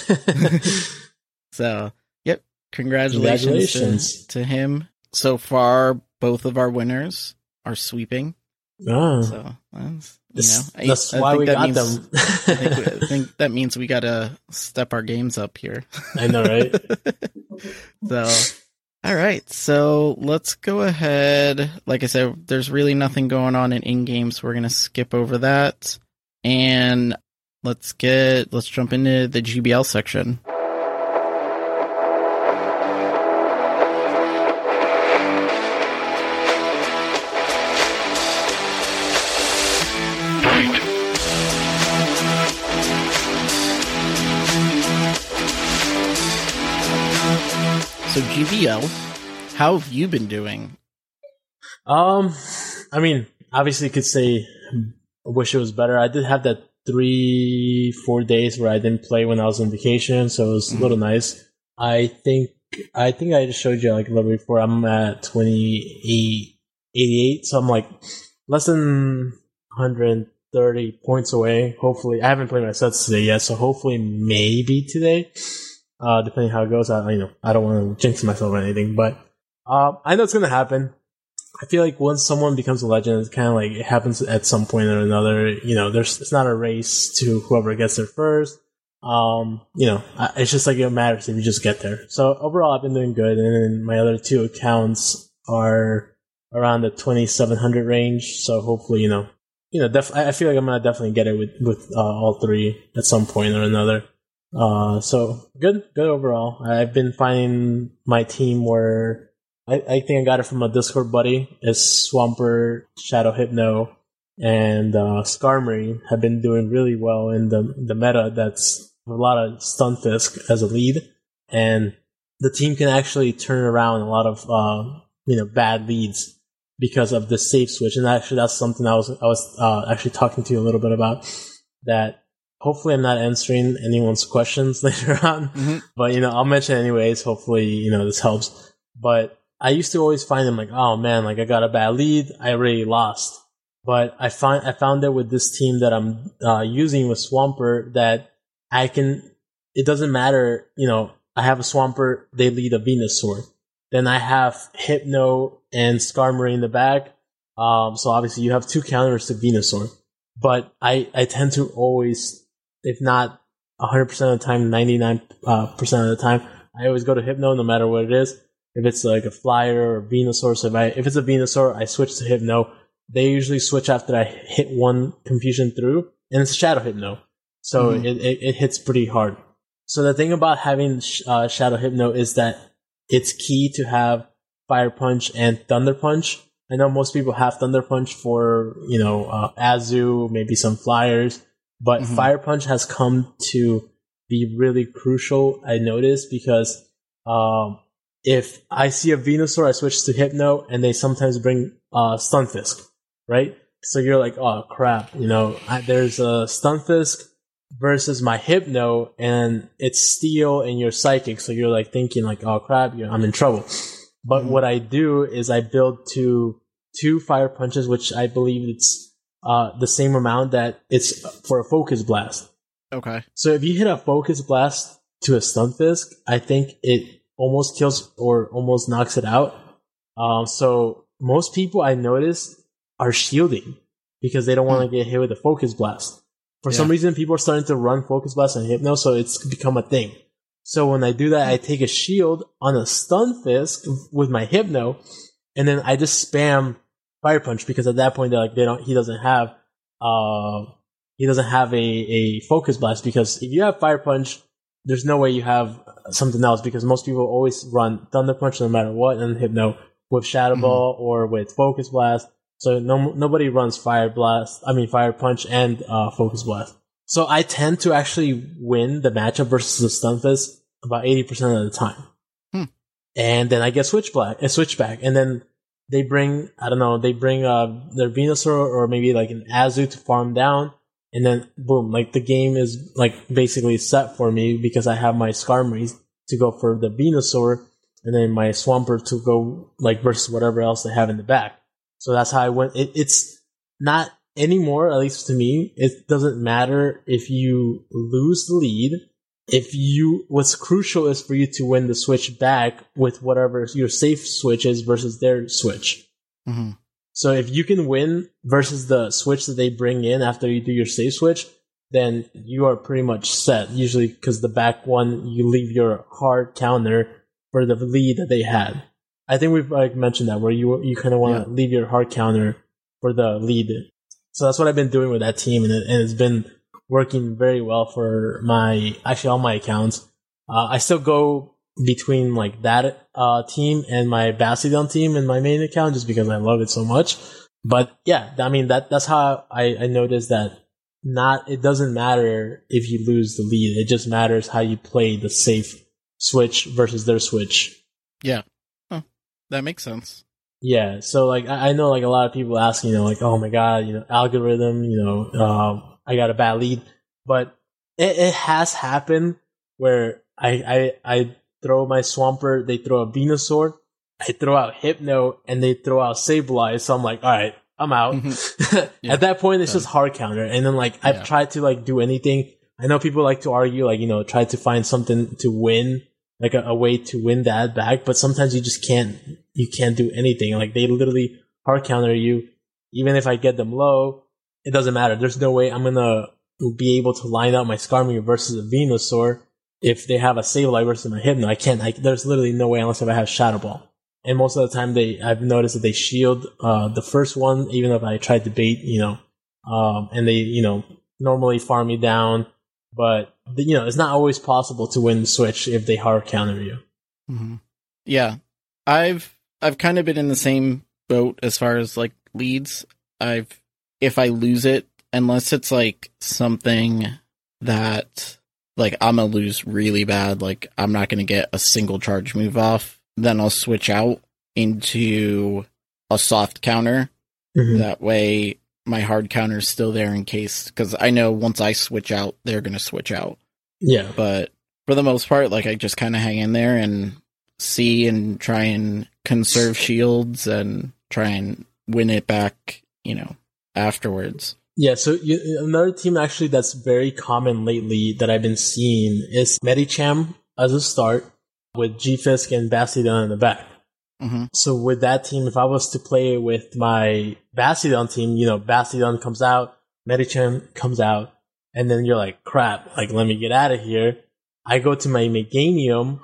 So, yep. Congratulations, Congratulations. To, to him. So far, both of our winners are sweeping. Oh. So, that's, you this, know, that's I, why I we that got means, them. I, think we, I think that means we got to step our games up here. I know, right? So. All right, so let's go ahead. Like I said, there's really nothing going on in in-game, so we're going to skip over that. And let's get, let's jump into the G B L section. So G B L, how have you been doing? Um, I mean, obviously, you could say I wish it was better. I did have that three, four days where I didn't play when I was on vacation, so it was mm-hmm. a little nice. I think I think I just showed you like a little before. I'm at twenty-eight, eighty-eight, so I'm like less than one hundred thirty points away. Hopefully, I haven't played my sets today yet, so hopefully, maybe today. Uh, depending how it goes, I you know I don't want to jinx myself or anything, but uh, I know it's gonna happen. I feel like once someone becomes a legend, it's kind of like it happens at some point or another. You know, there's it's not a race to whoever gets there first. Um, you know, it's just like it matters if you just get there. So overall, I've been doing good, and then my other two accounts are around the twenty-seven hundred range. So hopefully, you know, you know, def- I feel like I'm gonna definitely get it with with uh, all three at some point or another. Uh, so good, good overall. I've been finding my team where I, I think I got it from a Discord buddy. Is Swampert, Shadow Hypno, and uh, Skarmory have been doing really well in the the meta. That's a lot of Stunfisk as a lead, and the team can actually turn around a lot of uh, you know bad leads because of the safe switch. And actually, that's something I was I was uh, actually talking to you a little bit about. That hopefully I'm not answering anyone's questions later on, mm-hmm. but you know I'll mention anyways. Hopefully you know this helps. But I used to always find them like, oh man, like I got a bad lead, I already lost. But I find I found it with this team that I'm uh, using with Swampert that I can, it doesn't matter, you know, I have a Swampert, they lead a Venusaur. Then I have Hypno and Skarmory in the back. Um, so obviously you have two counters to Venusaur. But I, I tend to always, if not one hundred percent of the time, ninety-nine percent of the time, I always go to Hypno no matter what it is. If it's like a Flyer or Venusaur, so if, I, if it's a Venusaur, I switch to Hypno. They usually switch after I hit one confusion through, and it's Shadow Hypno. So mm-hmm. it, it, it hits pretty hard. So the thing about having uh, Shadow Hypno is that it's key to have Fire Punch and Thunder Punch. I know most people have Thunder Punch for, you know, uh, Azu, maybe some Flyers, but mm-hmm. Fire Punch has come to be really crucial, I noticed, because um, if I see a Venusaur, I switch to Hypno, and they sometimes bring uh, Stunfisk, right? So you're like, oh crap, you know, I, there's a Stunfisk versus my Hypno, and it's Steel and you're Psychic, so you're like thinking like, oh crap, you know, I'm in trouble. But mm-hmm. what I do is I build two two Fire Punches, which I believe it's uh, the same amount that it's for a Focus Blast. Okay. So if you hit a Focus Blast to a Stunfisk, I think it almost kills or almost knocks it out. Um, so most people I notice are shielding because they don't want to mm. get hit with a Focus Blast. For yeah. some reason, people are starting to run Focus Blast and Hypno, so it's become a thing. So when I do that, I take a shield on a Stunfisk with my Hypno, and then I just spam Fire Punch because at that point, they're like, they don't. He doesn't have, uh, he doesn't have a, a Focus Blast, because if you have Fire Punch, there's no way you have something else, because most people always run Thunder Punch no matter what, and Hypno with Shadow Ball mm-hmm. or with Focus Blast. So no, nobody runs Fire Blast, I mean Fire Punch and uh, Focus Blast. So I tend to actually win the matchup versus the Stunfisk about eighty percent of the time. Hmm. And then I get switchback, a switchback, and then they bring, I don't know, they bring uh, their Venusaur or maybe like an Azu to farm down, and then boom, like the game is like basically set for me because I have my Skarmory to go for the Venusaur, and then my Swampert to go like versus whatever else they have in the back. So that's how I went. It, it's not anymore, at least to me. It doesn't matter if you lose the lead. If you, what's crucial is for you to win the switch back with whatever your safe switch is versus their switch. Mm-hmm. So if you can win versus the switch that they bring in after you do your safe switch, then you are pretty much set. Usually, because the back one, you leave your hard counter for the lead that they had. I think we've like mentioned that, where you you kind of want to yeah. leave your hard counter for the lead. So that's what I've been doing with that team, and, it, and it's been working very well for my, actually all my accounts. Uh, I still go between like that uh, team and my Bastiodon team in my main account just because I love it so much. But yeah, I mean, that that's how I, I noticed that not, it doesn't matter if you lose the lead. It just matters how you play the safe switch versus their switch. Yeah. That makes sense. Yeah, so like I know like a lot of people ask, you know, like, oh my god, you know, algorithm, you know, uh, I got a bad lead, but it, it has happened where I, I I throw my Swampert, they throw a Venusaur, I throw out Hypno, and they throw out Sableye, so I'm like, all right, I'm out. Mm-hmm. Yeah. At that point, it's yeah. just hard counter, and then like I've yeah. tried to like do anything. I know people like to argue, like, you know, try to find something to win. Like a, a way to win that back, but sometimes you just can't, you can't do anything. Like they literally hard counter you. Even if I get them low, it doesn't matter. There's no way I'm gonna be able to line up my Skarmory versus a Venusaur if they have a Sableye versus my Hypno. I can't. I, there's literally no way unless if I have Shadow Ball. And most of the time, they I've noticed that they shield uh, the first one, even if I tried to bait, you know, um, and they, you know, normally farm me down. But, you know, it's not always possible to win the Switch if they hard counter you. Mm-hmm. Yeah. I've I've kind of been in the same boat as far as, like, leads. I've if I lose it, unless it's, like, something that, like, I'm going to lose really bad, like, I'm not going to get a single charge move off, then I'll switch out into a soft counter. Mm-hmm. That way my hard counter is still there in case, because I know once I switch out, they're going to switch out. Yeah. But for the most part, like, I just kind of hang in there and see and try and conserve shields and try and win it back, you know, afterwards. Yeah, so you, another team actually that's very common lately that I've been seeing is Medicham as a start with G-Fisk and Bastiodon in the back. Mm-hmm. So with that team, if I was to play with my Bastiodon team, you know, Bastiodon comes out, Medicham comes out, and then you're like, crap, like, let me get out of here. I go to my Meganium,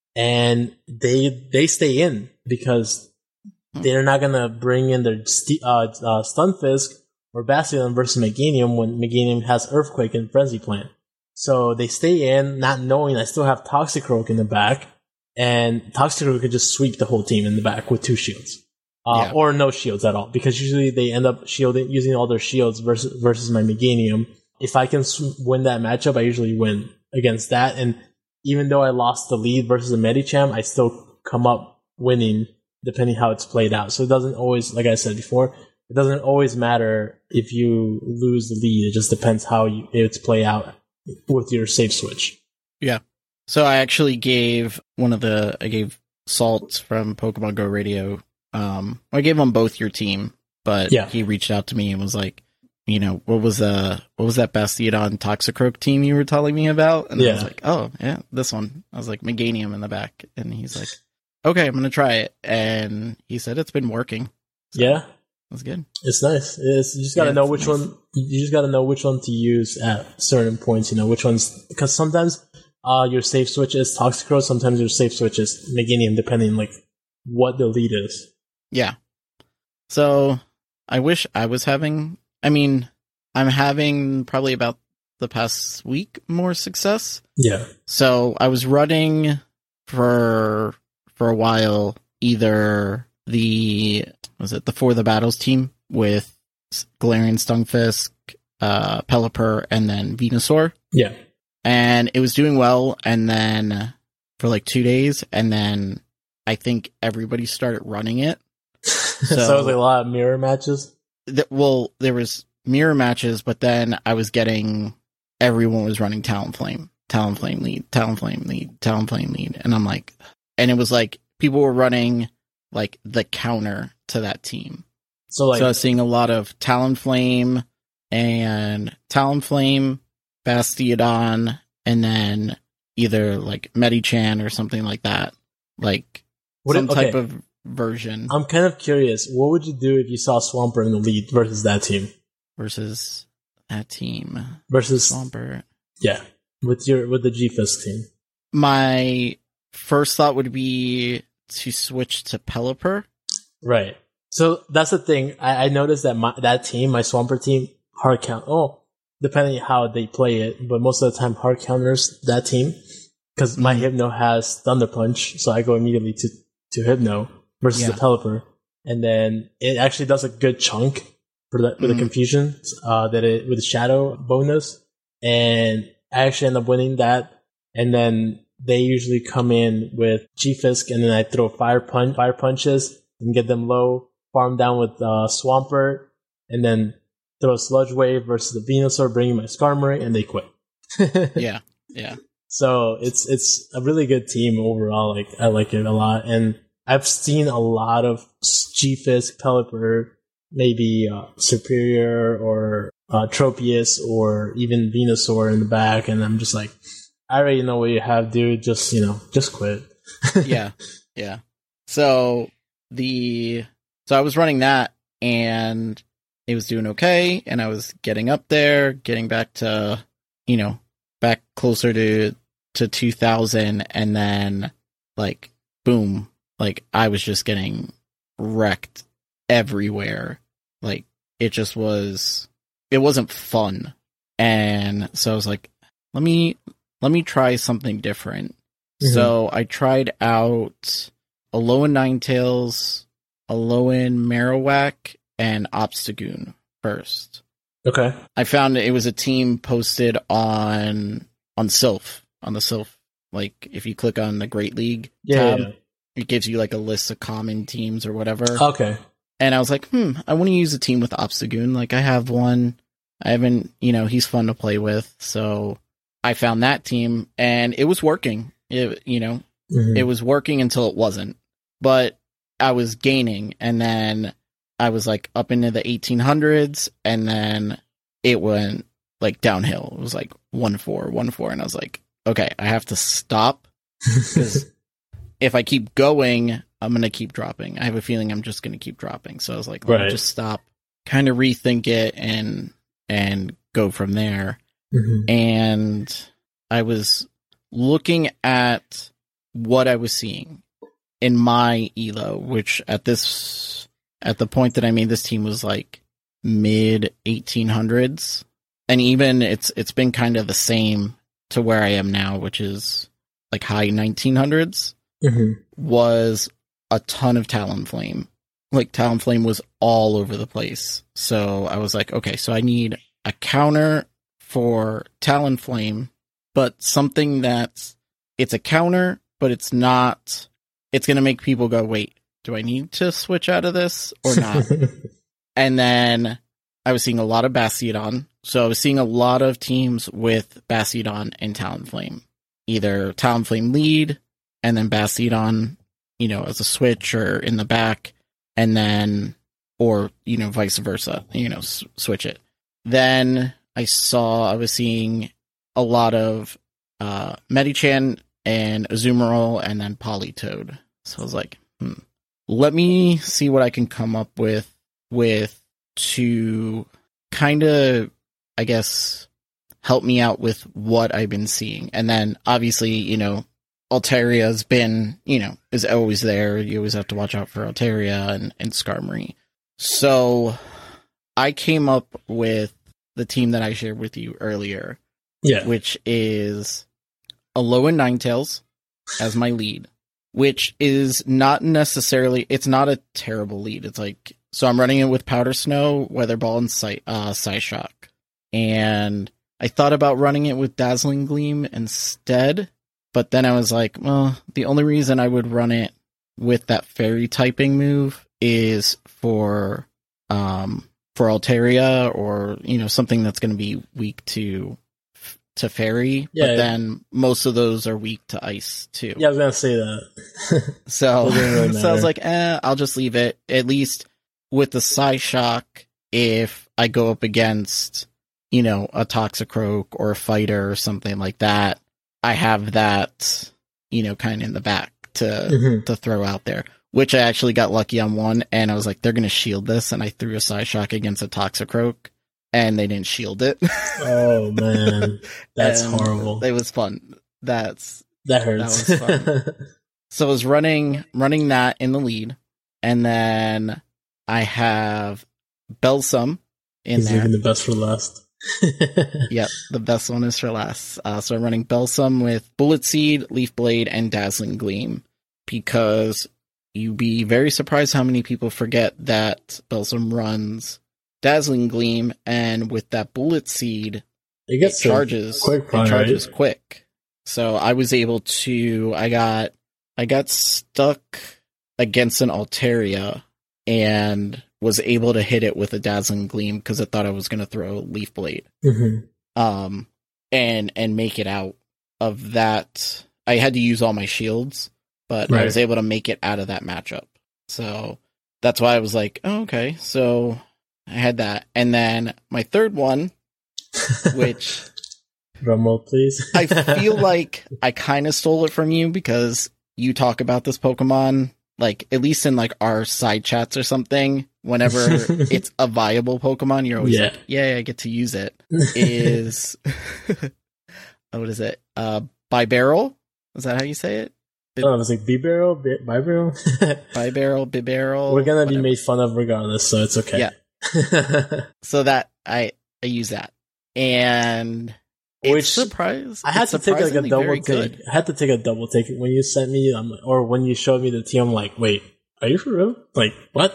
and they they stay in because mm-hmm. they're not going to bring in their st- uh, uh, Stunfisk or Bastiodon versus Meganium when Meganium has Earthquake and Frenzy Plant. So they stay in, not knowing I still have Toxicroak in the back, and Toxicroak could just sweep the whole team in the back with two shields. Uh, yeah. Or no shields at all, because usually they end up shielding, using all their shields versus, versus my Meganium. If I can sw- win that matchup, I usually win against that, and even though I lost the lead versus a Medicham, I still come up winning depending how it's played out. So it doesn't always, like I said before, it doesn't always matter if you lose the lead. It just depends how you, it's play out with your safe switch. Yeah. So I actually gave one of the, I gave Salt from Pokemon Go Radio, um, I gave him both your team, but yeah. He reached out to me and was like, you know, what was uh what was that Bastiodon Toxicroak team you were telling me about? And yeah. I was like, oh, yeah, this one. I was like, Meganium in the back. And he's like, okay, I'm going to try it. And he said it's been working. So yeah. That's good. It's nice. It's, you just got to yeah, know which nice. one, you just got to know which one to use at certain points, you know, which ones, because sometimes uh, your safe switch is Toxicroak, sometimes your safe switch is Meganium, depending, like, what the lead is. Yeah. So I wish I was having... I mean, I'm having probably about the past week more success. Yeah. So I was running for for a while either the was it the For the Battles team with Galarian Stunfisk, uh, Pelipper, and then Venusaur. Yeah. And it was doing well, and then for like two days, and then I think everybody started running it. So, so it was like a lot of mirror matches. That, well, there was mirror matches, but then I was getting everyone was running Talonflame, Talonflame lead, Talonflame lead, Talonflame lead, and I'm like, and it was like people were running like the counter to that team. So, like, so I was seeing a lot of Talonflame and Talonflame, Bastiodon, and then either like Medicham or something like that, like what some it, okay. type of version. I'm kind of curious. What would you do if you saw Swampert in the lead versus that team? Versus that team. Versus Swampert. Yeah. With your with the G-Fisk team. My first thought would be to switch to Pelipper. Right. So that's the thing. I, I noticed that my that team, my Swampert team, hard count. Oh, depending on how they play it, but most of the time hard counters that team. Because mm-hmm. my Hypno has Thunder Punch, so I go immediately to, to Hypno. Versus yeah. the Pelipper, and then it actually does a good chunk for the, for mm-hmm. the confusion uh, that it with the Shadow bonus, and I actually end up winning that. And then they usually come in with G-Fisk, and then I throw fire punch, fire punches, and get them low. Farm down with uh, Swampert, and then throw a Sludge Wave versus the Venusaur, bringing my Skarmory, and they quit. yeah, yeah. So it's it's a really good team overall. Like I like it a lot, and I've seen a lot of G-Fisk, Pelipper, maybe uh, Superior or uh, Tropius or even Venusaur in the back, and I'm just like, I already know what you have, dude. Just, you know, just quit. yeah, yeah. So the so I was running that, and it was doing okay, and I was getting up there, getting back to, you know, back closer to to two thousand, and then like boom, like I was just getting wrecked everywhere. Like it just was, it wasn't fun, and so I was like, let me let me try something different. Mm-hmm. So I tried out Alolan Ninetales, Alolan Marowak, and Obstagoon first. Okay. I found it was a team posted on on Silph, on the Silph. Like if you click on the Great League yeah, tab, yeah. it gives you like a list of common teams or whatever. Okay. And I was like, hmm, I want to use a team with Obstagoon. Like I have one. I haven't, you know, he's fun to play with. So I found that team and it was working. It, you know, mm-hmm. it was working until it wasn't. But I was gaining, and then I was like up into the eighteen hundreds, and then it went like downhill. It was like one four, one four, and I was like, okay, I have to stop, because if I keep going, I'm going to keep dropping. I have a feeling I'm just going to keep dropping. So I was like, let right. me just stop, kind of rethink it, and and go from there. Mm-hmm. And I was looking at what I was seeing in my E L O, which at this, at the point that I made this team was like mid eighteen hundreds. And even it's, it's been kind of the same to where I am now, which is like high nineteen hundreds, mm-hmm. was a ton of Talonflame. Like Talonflame was all over the place. So I was like, okay, so I need a counter for Talonflame, but something that's, it's a counter, but it's not, it's going to make people go, wait, do I need to switch out of this or not? And then I was seeing a lot of Bastiodon. So I was seeing a lot of teams with Bastiodon and Talonflame. Either Talonflame lead, and then Bastiodon, you know, as a switch or in the back, and then, or, you know, vice versa, you know, s- switch it. Then I saw, I was seeing a lot of uh, Medicham and Azumarill, and then Politoed. So I was like, hmm, let me see what I can come up with, with to kind of, I guess, help me out with what I've been seeing. And then obviously, you know, Altaria's been, you know, is always there. You always have to watch out for Altaria and, and Skarmory. So I came up with the team that I shared with you earlier. Yeah. Which is Alolan Ninetales as my lead, which is not necessarily, it's not a terrible lead. It's like, so I'm running it with Powder Snow, Weather Ball, and Psy, uh, Psyshock. And I thought about running it with Dazzling Gleam instead, but then I was like, well, the only reason I would run it with that fairy typing move is for, um, for Altaria, or, you know, something that's going to be weak to, to fairy, yeah, but yeah. then most of those are weak to ice too. Yeah, I was going to say that. So, really so I was like, eh, I'll just leave it. At least with the Psyshock, if I go up against, you know, a Toxicroak or a fighter or something like that, I have that, you know, kind of in the back to mm-hmm. to throw out there. Which I actually got lucky on one, and I was like, they're going to shield this, and I threw a Psyshock against a Toxicroak, and they didn't shield it. Oh, man. That's And horrible. It was fun. That's That hurts. That was fun. So I was running running that in the lead, and then I have Belsum in He's there. leaving the best for last. Yep, the best one is for last. Uh, so I'm running Belsum with Bullet Seed, Leaf Blade, and Dazzling Gleam, because you'd be very surprised how many people forget that Belsum runs Dazzling Gleam, and with that Bullet Seed, it gets it charges quick, it probably, charges right? quick. So I was able to, I got, I got stuck against an Altaria and was able to hit it with a Dazzling Gleam because I thought I was going to throw Leaf Blade. Mm-hmm. Um, and, and make it out of that. I had to use all my shields, but Right. I was able to make it out of that matchup. So that's why I was like, oh, okay, so I had that. And then my third one, which Drum roll, please. I feel like I kind of stole it from you because you talk about this Pokemon like at least in like our side chats or something, whenever it's a viable Pokemon, you're always Yeah. like, yeah, I get to use it. Is what is it? Uh, Bibarel? Is that how you say it? Oh, I was like B-Barrel, B- Bibarrel. Bibarel, Bibarel. We're gonna be whatever. made fun of regardless, so it's okay. Yeah. So that I I use that, and it's Which surprise. I had it's to take like a surprisingly double very take. good. I had to take a double take when you sent me, um, or when you showed me the team. I'm like, wait, are you for real? Like, what?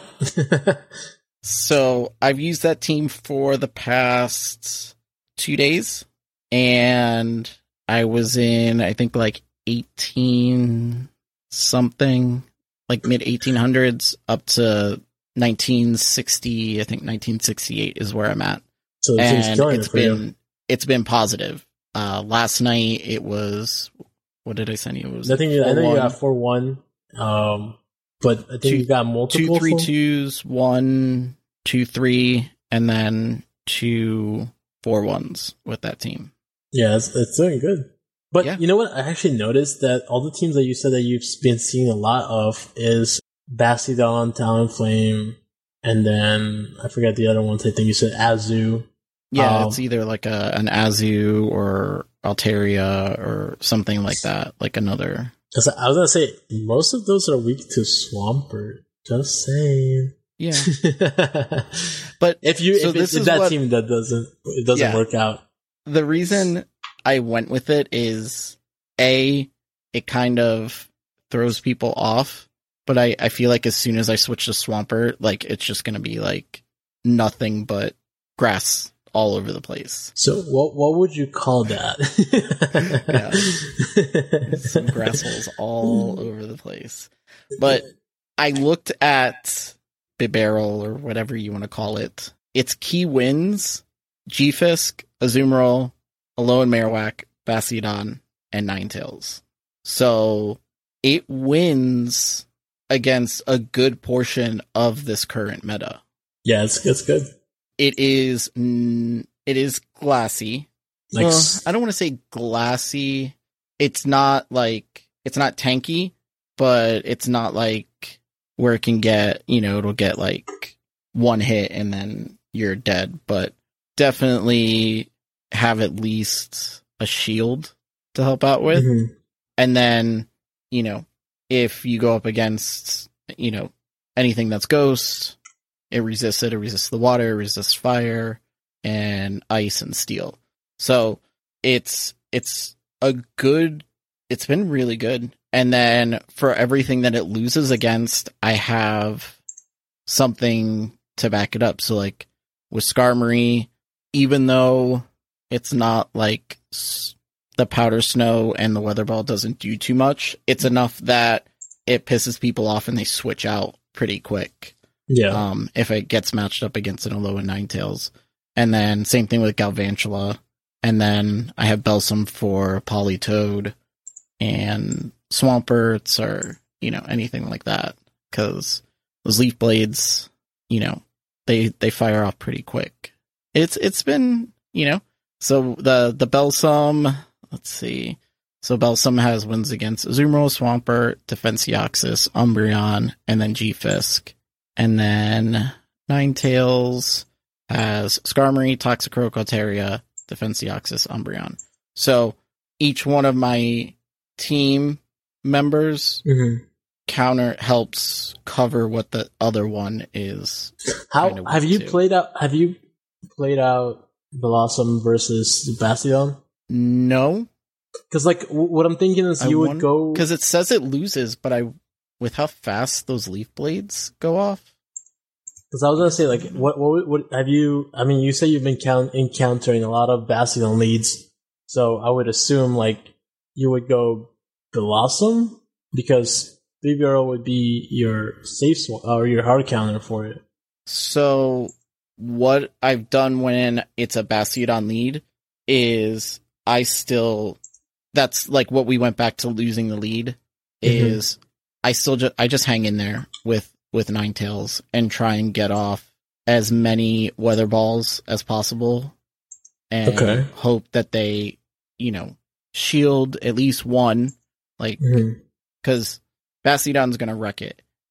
So I've used that team for the past two days, and I was in, I think, like eighteen something, like mid eighteen hundreds up to nineteen sixty. I think nineteen sixty-eight is where I'm at, So the team's and killing it's it for been you. it's been positive. Uh, last night it was, what did I send you? It was I think you, I know you four one. got four one, um, but I think Two- you got two multiple. three full- twos, one two three, and then two four ones with that team. Yeah, it's, it's doing good. But Yeah. you know what? I actually noticed that all the teams that you said that you've been seeing a lot of is Bastiodon, Talonflame, and then I forgot the other ones. I think you said Azu. Yeah, Um, it's either like a an Azu or Altaria or something like that, like another. Because I was gonna say most of those are weak to Swampert. Just saying. Yeah, but if you so if, this it's, if is that what- team that doesn't it doesn't Yeah. work out. the reason I went with it is a it kind of throws people off, but I I feel like as soon as I switch to Swampert, like it's just gonna be like nothing but grass all over the place. So what what would you call that? Some grass holes all over the place. But I looked at Bibarel or whatever you want to call it. Its key wins: G-Fisk, Azumarill, Alolan Marowak, Bastiodon, and Ninetales. So it wins against a good portion of this current meta. Yeah, it's it's good. It is mm, it is glassy. Like Well, s- I don't want to say glassy. It's not like it's not tanky, but it's not like where it can get, you know, it'll get like one hit and then you're dead, but definitely have at least a shield to help out with. Mhm. And then, you know, if you go up against, you know, anything that's ghost, it resists it, it resists the water, it resists fire, and ice and steel. So it's it's a good it's been really good. And then for everything that it loses against, I have something to back it up. So like with Skarmory, even though it's not like s- the powder snow and the weather ball doesn't do too much, it's enough that it pisses people off and they switch out pretty quick. Yeah. Um, if it gets matched up against an Alolan Ninetales. And then same thing with Galvantula. And then I have Belsum for Politoed and Swamperts or, you know, anything like that. Because those Leaf Blades, you know, they they fire off pretty quick. It's it's been, you know, so the the Belsum, let's see. So Belsum has wins against Azumarill, Swampert, Defenseoxys, Umbreon, and then G-Fisk. And then Ninetales has Skarmory, Toxicroak, Altaria, Defenseoxys, Umbreon. So each one of my team members Mhm. counter helps cover what the other one is. How kinda have weak you too. played out? Have you played out Blossom versus Bastiodon? No, Because like w- what I'm thinking is you would go. because it says it loses, but I with how fast those leaf blades go off. Because I was gonna say like what what what have you? I mean, you say you've been count, encountering a lot of Bastiodon leads, so I would assume like you would go Blossom because Bibarel would be your safe sw- or your hard counter for it. So what I've done when it's a Bastiodon lead is I still that's like what we went back to losing the lead is I still just I just hang in there with with Ninetales and try and get off as many weather balls as possible and Okay. hope that they, you know, shield at least one, like Mhm. because Bastiodon's gonna wreck it.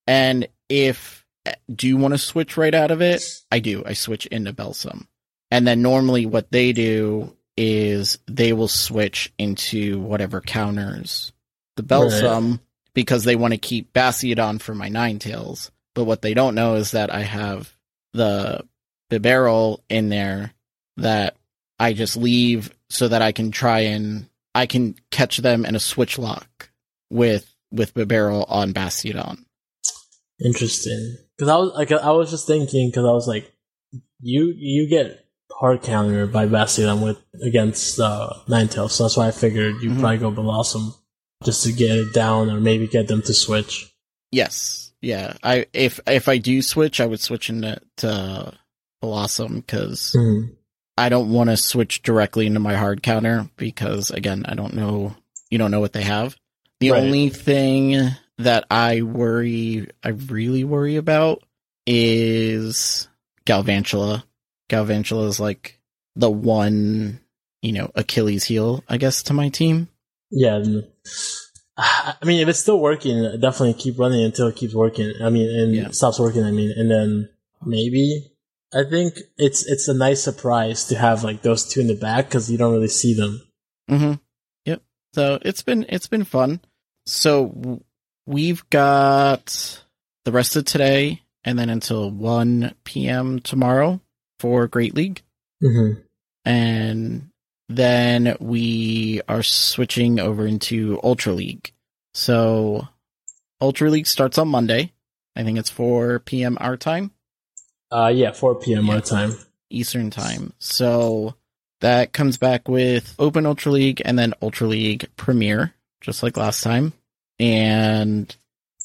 And if I do want to switch right out of it, I do. I switch into Belsum. And then normally what they do is they will switch into whatever counters the Belsum right. because they want to keep Bastiodon for my Ninetales. But what they don't know is that I have the Bibarel in there that I just leave so that I can try and I can catch them in a switch lock with with Bibarel on Bastiodon. Interesting. Because I was like, I was just thinking because I was like, you you get hard counter by Bastiodon with against uh, Ninetales, so that's why I figured you'd mm-hmm. probably go Blossom just to get it down or maybe get them to switch. Yes, yeah. I if if I do switch, I would switch into to Blossom because mm-hmm. I don't want to switch directly into my hard counter because again, I don't know. You don't know what they have. The right. only thing that I worry, I really worry about is Galvantula. Galvantula is like the one, you know, Achilles heel, I guess, to my team. Yeah. I mean, if it's still working, definitely keep running until it keeps working. I mean, and yeah. stops working, I mean, and then maybe, I think it's it's a nice surprise to have like those two in the back because you don't really see them. Mm-hmm. Yep. So it's been, it's been fun. So we've got the rest of today and then until one p.m. tomorrow for Great League. Mm-hmm. And then we are switching over into Ultra League. So Ultra League starts on Monday. I think it's four p.m. our time. Uh, yeah, four p.m. yeah. our time. Eastern time. So that comes back with Open Ultra League and then Ultra League Premier, just like last time. And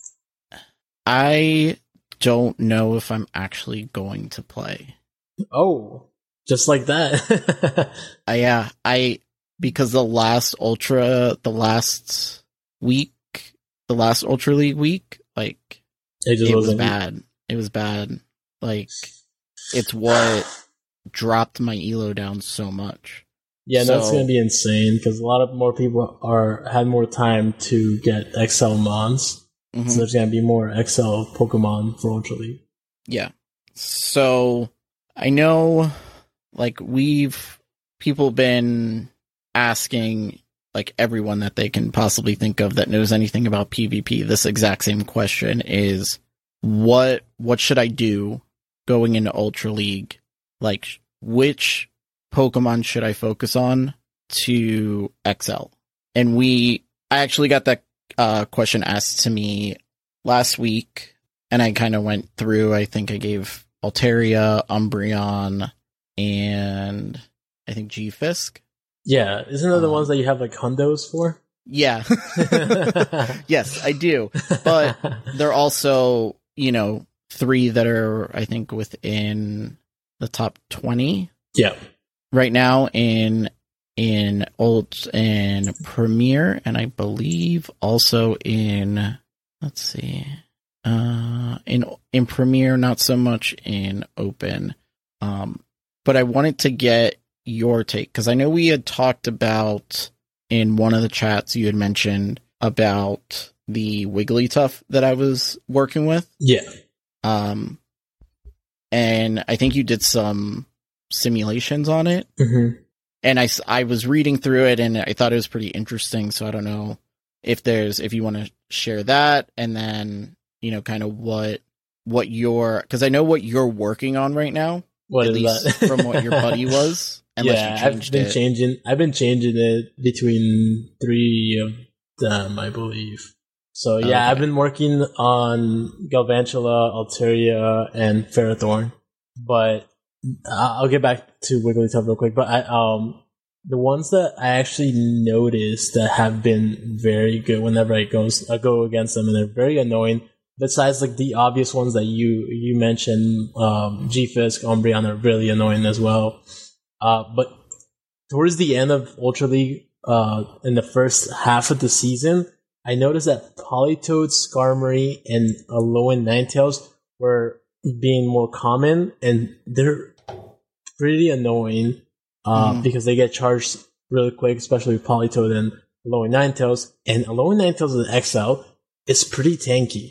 I don't know if I'm actually going to play. Oh, just like that. uh, yeah, I, because the last Ultra, the last week, the last Ultra League week, like, it, just it was bad. It was bad. Like, it's what dropped my E L O down so much. Yeah, so, that's going to be insane because a lot of more people are had more time to get X L Mons. Mm-hmm. So there's going to be more X L Pokemon for Ultra League. Yeah. So I know, like, we've people been asking, like, everyone that they can possibly think of that knows anything about PvP. This exact same question is, what what should I do going into Ultra League? Like, which Pokemon should I focus on to X L? And we, I actually got that uh, question asked to me last week, and I kind of went through. I think I gave Altaria, Umbreon, and I think G-Fisk. Yeah, isn't that the um, ones that you have like hundos for? Yeah. Yes, I do. But they're also, you know, three that are, I think, within the top twenty. Yeah. Right now in in Ult and Premier, and I believe also in, let's see, uh, in in Premier, not so much in Open. Um, but I wanted to get your take because I know we had talked about in one of the chats you had mentioned about the Wigglytuff that I was working with. Yeah. Um, and I think you did some simulations on it. Mm-hmm. And I, I was reading through it and I thought it was pretty interesting. So I don't know if there's, if you want to share that and then, you know, kind of what, what you're, cause I know what you're working on right now. What at is least that? from what your buddy was. Yeah, I've been it. changing, I've been changing it between three of them, I believe. So yeah, okay. I've been working on Galvantula, Altaria, and Ferrothorn. But I'll get back to Wigglytuff real quick. But I, um, the ones that I actually noticed that have been very good whenever I go, I go against them, and they're very annoying. Besides, like the obvious ones that you you mentioned, um, G-Fisk, Umbreon are really annoying as well. Uh, but towards the end of Ultra League, uh, in the first half of the season, I noticed that Politoed, Skarmory, and Alolan Ninetales were being more common, and they're pretty annoying uh, mm. because they get charged really quick, especially with Politoed and Alolan Ninetales. And Alolan Ninetales with X L is pretty tanky.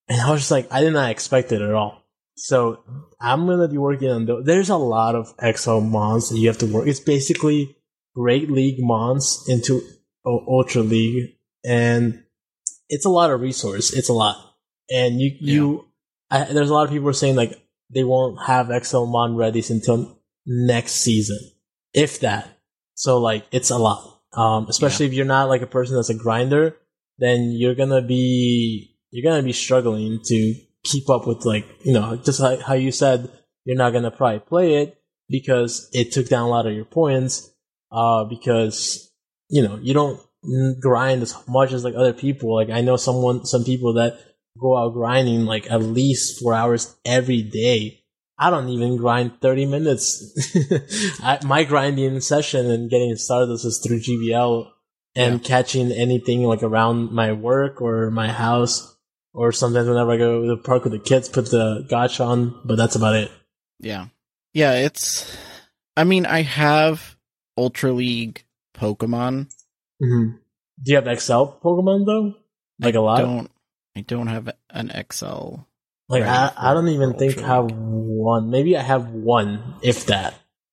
And I was just like, I did not expect it at all. So I'm going to be working on those. There's a lot of X L mons that you have to work. It's basically Great League mons into Ultra League. And it's a lot of resource. It's a lot. And you, yeah. you, I, there's a lot of people who are saying like they won't have X L mon ready until next season. If that. So like, it's a lot. Um, especially yeah. if you're not like a person that's a grinder, then you're going to be, you're going to be struggling to keep up with, like, you know, just like how you said, you're not going to probably play it because it took down a lot of your points, uh, because, you know, you don't grind as much as like other people. Like, I know someone, some people that go out grinding like at least four hours every day. I don't even grind thirty minutes. I, my grinding session and getting started is through G B L and yeah. catching anything like around my work or my house. Or sometimes whenever I go to the park with the kids, put the gacha on, but that's about it. Yeah. Yeah, it's... I mean, I have Ultra League Pokemon. Mm-hmm. Do you have X L Pokemon, though? Like I a lot? Don't, I don't have an X L. Like, I, I don't even think I have one. Maybe I have one, if that.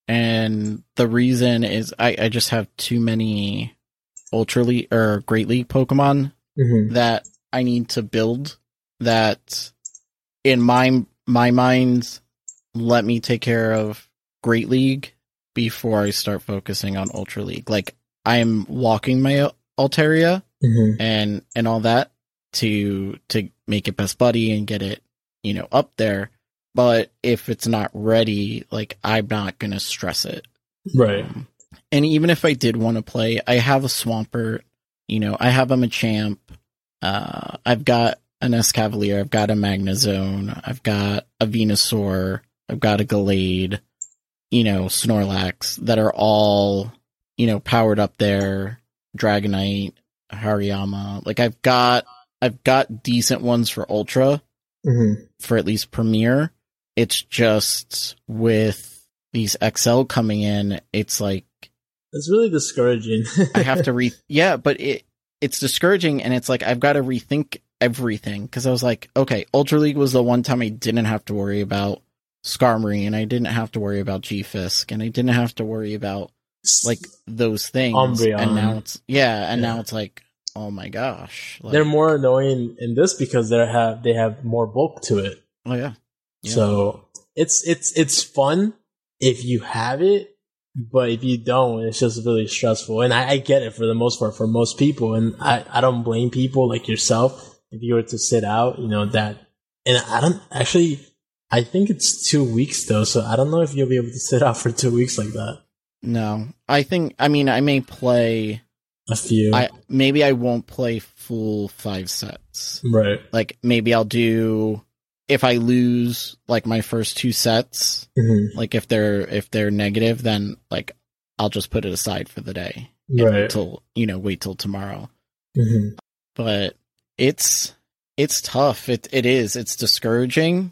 And the reason is I, I just have too many Ultra League or Great League Pokemon mm-hmm. that I need to build that in my my mind let me take care of Great League before I start focusing on Ultra League. Like, I'm walking my Altaria mm-hmm. and and all that to to make it best buddy and get it, you know, up there. But if it's not ready, like, I'm not gonna stress it. Right. Um, and even if I did want to play, I have a Swampert, you know, I have a Machamp. Uh, I've got an Escavalier, I've got a Magnezone, I've got a Venusaur, I've got a Gallade, you know, Snorlax, that are all, you know, powered up there, Dragonite, Hariyama. Like, I've got, I've got decent ones for Ultra, mm-hmm. for at least Premier. It's just, with these X L coming in, it's like... It's really discouraging. I have to re... Yeah, but it... It's discouraging, and it's like, I've got to rethink everything, because I was like, okay, Ultra League was the one time I didn't have to worry about Skarmory, and I didn't have to worry about G-Fisk, and I didn't have to worry about, like, those things. Umbreon. And now it's, yeah, and yeah. now it's like, oh my gosh. Like, they're more annoying in this because they have, they have more bulk to it. Oh, yeah. yeah. So, it's, it's, it's fun if you have it. But if you don't, it's just really stressful. And I, I get it for the most part for most people. And I, I don't blame people like yourself if you were to sit out, you know, that. And I don't actually, I think it's two weeks though. So I don't know if you'll be able to sit out for two weeks like that. No, I think, I mean, I may play a few. I Maybe I won't play full five sets. Right. Like, maybe I'll do, if I lose like my first two sets, mm-hmm. like if they're if they're negative, then like I'll just put it aside for the day, right? Until, you know, wait till tomorrow. Mm-hmm. But it's it's tough. It it is. It's discouraging.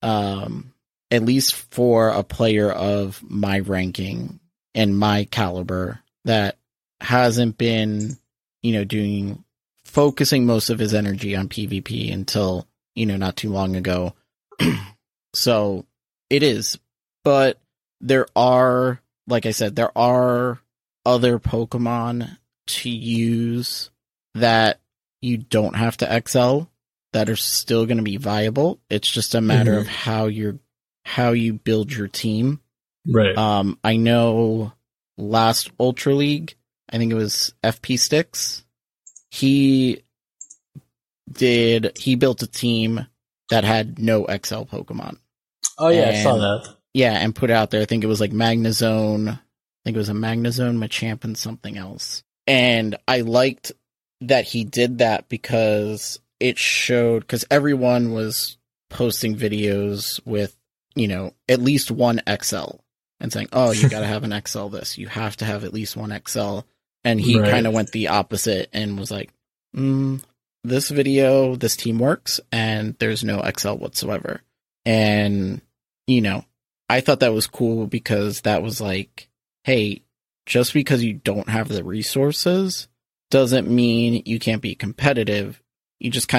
Um, at least for a player of my ranking and my caliber that hasn't been, you know, doing focusing most of his energy on PvP until, you know, not too long ago. So it is, but there are, like I said, there are other Pokemon to use that you don't have to X L that are still going to be viable. It's just a matter mm-hmm. of how you're, how you build your team. Right. Um, I know last Ultra League, I think it was F P Sticks. He did, he built a team that had no X L Pokemon. Oh yeah, and, I saw that. Yeah, and put it out there. I think it was like Magnezone. I think it was a Magnezone, Machamp, and something else. And I liked that he did that because it showed, because everyone was posting videos with, you know, at least one X L and saying, oh, you got to have an X L this. You have to have at least one X L. And he right. kind of went the opposite and was like, mm, this video, this team works, and there's no X L whatsoever. And, you know, I thought that was cool because that was like, hey, just because you don't have the resources doesn't mean you can't be competitive. You just kind of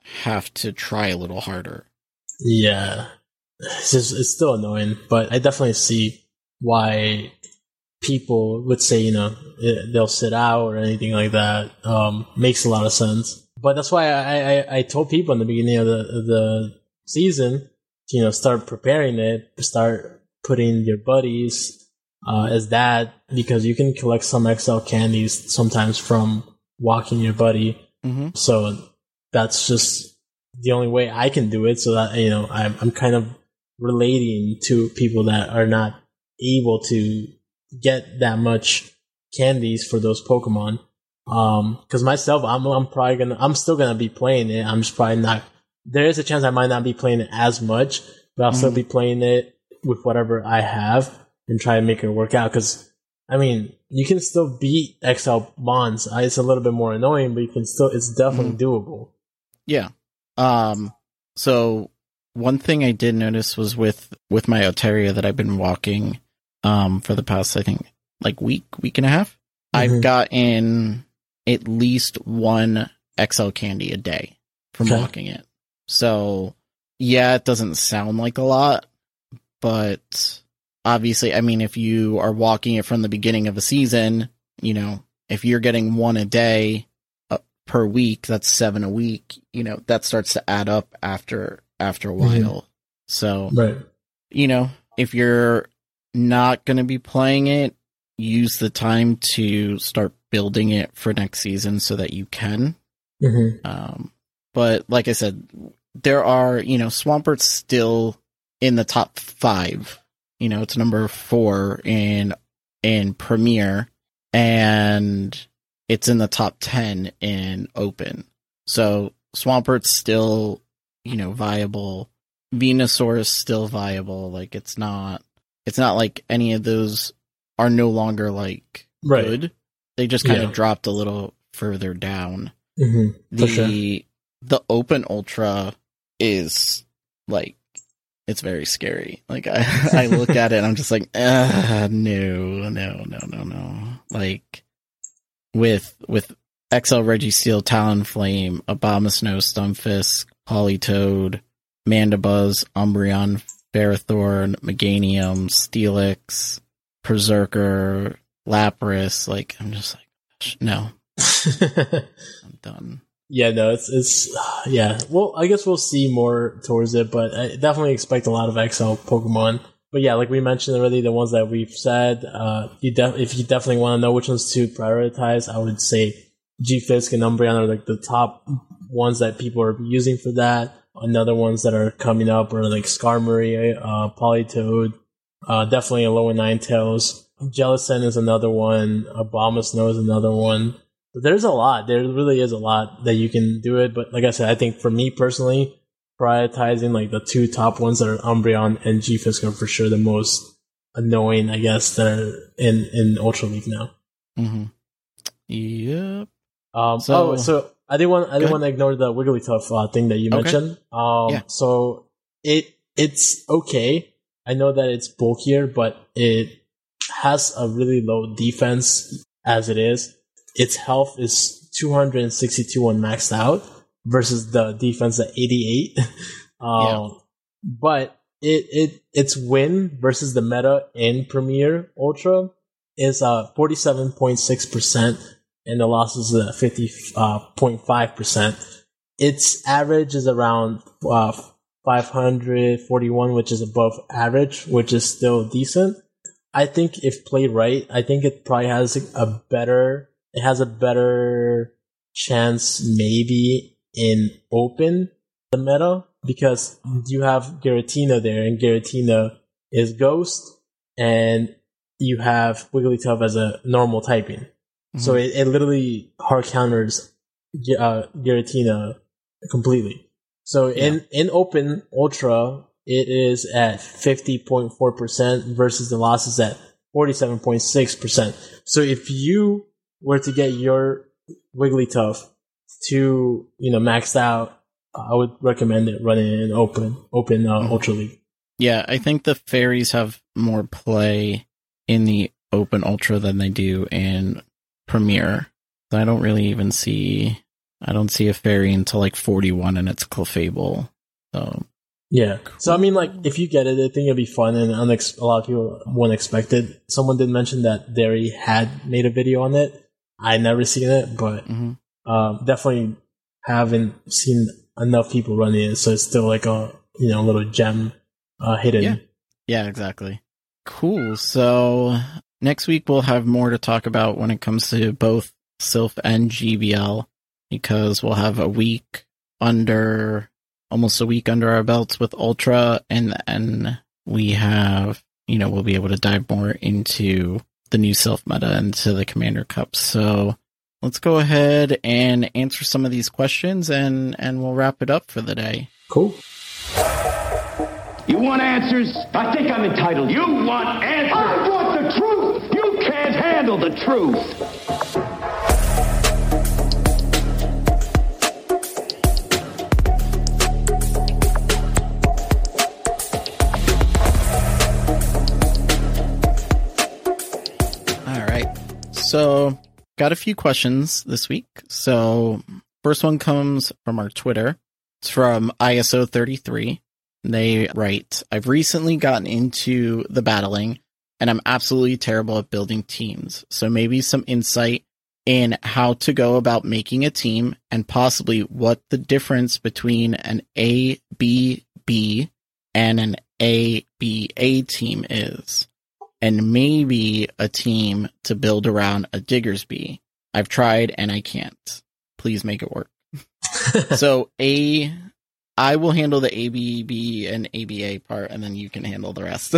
have to try a little harder. Yeah. It's just, it's still annoying, but I definitely see why people would say, you know, they'll sit out or anything like that. Um, makes a lot of sense. But that's why I, I, I told people in the beginning of the, of the season, you know, start preparing it, start putting your buddies uh, as that, because you can collect some X L candies sometimes from walking your buddy. Mm-hmm. So that's just the only way I can do it, so that, you know, I'm, I'm kind of relating to people that are not able to get that much candies for those Pokemon. Um, cause myself, I'm, I'm probably gonna, I'm still gonna be playing it. I'm just probably not, there is a chance I might not be playing it as much, but I'll mm. still be playing it with whatever I have and try to make it work out. Cause, I mean, you can still beat X L Mons. It's a little bit more annoying, but you can still, it's definitely mm. doable. Yeah. Um, so one thing I did notice was with, with my Altaria that I've been walking, um, for the past, I think, like week, week and a half, mm-hmm. I've gotten at least one X L candy a day from okay. walking it. So yeah, it doesn't sound like a lot, but obviously, I mean, if you are walking it from the beginning of a season, you know, if you're getting one a day uh, per week, that's seven a week, you know, that starts to add up after, after a while. Mm-hmm. So, right. you know, if you're not going to be playing it, use the time to start building it for next season so that you can. Mm-hmm. Um, but like I said, there are, you know, Swampert's still in the top five. You know, it's number four in in Premier, and it's in the top ten in Open. So Swampert's still, you know, viable. Venusaur is still viable. Like, it's not, it's not like any of those are no longer like right. good. They just kind yeah. of dropped a little further down. Mm-hmm. The sure. the Open Ultra is like, it's very scary. Like, I, I look at it and I'm just like, ah, no, no, no, no, no. Like, with with X L Registeel, Talonflame, Abomasnow, Stunfisk, Politoed, Mandibuzz, Umbreon, Ferrothorn, Meganium, Steelix, Berserker, Lapras, like, I'm just like, no. I'm done. Yeah, no, it's, it's, uh, yeah. Well, I guess we'll see more towards it, but I definitely expect a lot of X L Pokemon. But yeah, like we mentioned already, the ones that we've said, uh, you def- if you definitely want to know which ones to prioritize, I would say G-Fisk and Umbreon are like the top ones that people are using for that. Another ones that are coming up are like Skarmory, uh, Politoed, uh, definitely Alolan Ninetales. Jellicent is another one. Abomasnow is another one. There's a lot. There really is a lot that you can do it. But like I said, I think for me personally, prioritizing like the two top ones that are Umbreon and G-Fisk are for sure the most annoying, I guess, that are in, in Ultra League now. Mm-hmm. Yep. Um, so, oh, so I didn't want I didn't want to ignore the Wigglytuff uh, thing that you okay. mentioned. Um, yeah. So it it's okay. I know that it's bulkier, but it has a really low defense as it is. Its health is two hundred sixty-two when maxed out versus the defense at eighty-eight. um, yeah. But it, it its win versus the meta in Premier Ultra is uh, forty-seven point six percent, and the losses are fifty point five percent. Its average is around uh, five hundred forty-one, which is above average, which is still decent. I think if played right, I think it probably has a better... It has a better chance maybe in Open, the meta, because you have Giratina there, and Giratina is Ghost, and you have Wigglytuff as a normal typing. Mm-hmm. So it, it literally hard counters uh, Giratina completely. So yeah. in, in Open Ultra, it is at fifty point four percent versus the losses at forty-seven point six percent. So if you were to get your Wigglytuff to, you know, maxed out, I would recommend it running in open, open uh, mm-hmm. Ultra League. Yeah, I think the fairies have more play in the Open Ultra than they do in Premier. I don't really even see I don't see a fairy until like forty-one, and it's Clefable. So yeah. So I mean, like, if you get it, I think it'll be fun, and unex- a lot of people won't expect it. Someone did mention that Derry had made a video on it. I never seen it, but mm-hmm. um, definitely haven't seen enough people running it. So it's still like a you know little gem uh, hidden. Yeah. Yeah. Exactly. Cool. So next week we'll have more to talk about when it comes to both Silph and G B L, because we'll have a week under. almost a week under our belts with Ultra, and then we have, you know, we'll be able to dive more into the new Silph meta and to the Commander Cup. So let's go ahead and answer some of these questions, and, and we'll wrap it up for the day. Cool. You want answers? I think I'm entitled. You want answers? I want the truth! You can't handle the truth! So, got a few questions this week. So, first one comes from our Twitter. It's from I S O thirty-three. They write, I've recently gotten into the battling, and I'm absolutely terrible at building teams. So maybe some insight in how to go about making a team, and possibly what the difference between an A B B and an A B A team is. And maybe a team to build around a Diggersby. I've tried and I can't. Please make it work. So a, I will handle the A B B and A B A part, and then you can handle the rest.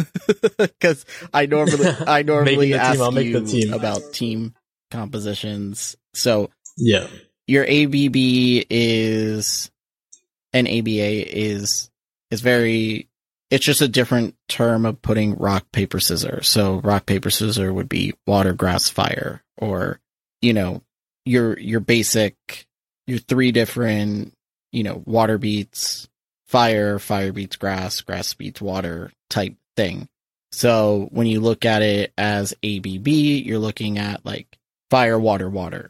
Because I normally, I normally ask team, I'll make you the team. about team compositions. So yeah, your A B B is, and A B A is is very. It's just a different term of putting rock, paper, scissors. So rock, paper, scissors would be water, grass, fire, or, you know, your, your basic, your three different, you know, water beats fire, fire beats grass, grass beats water type thing. So when you look at it as A B B, you're looking at like fire, water, water,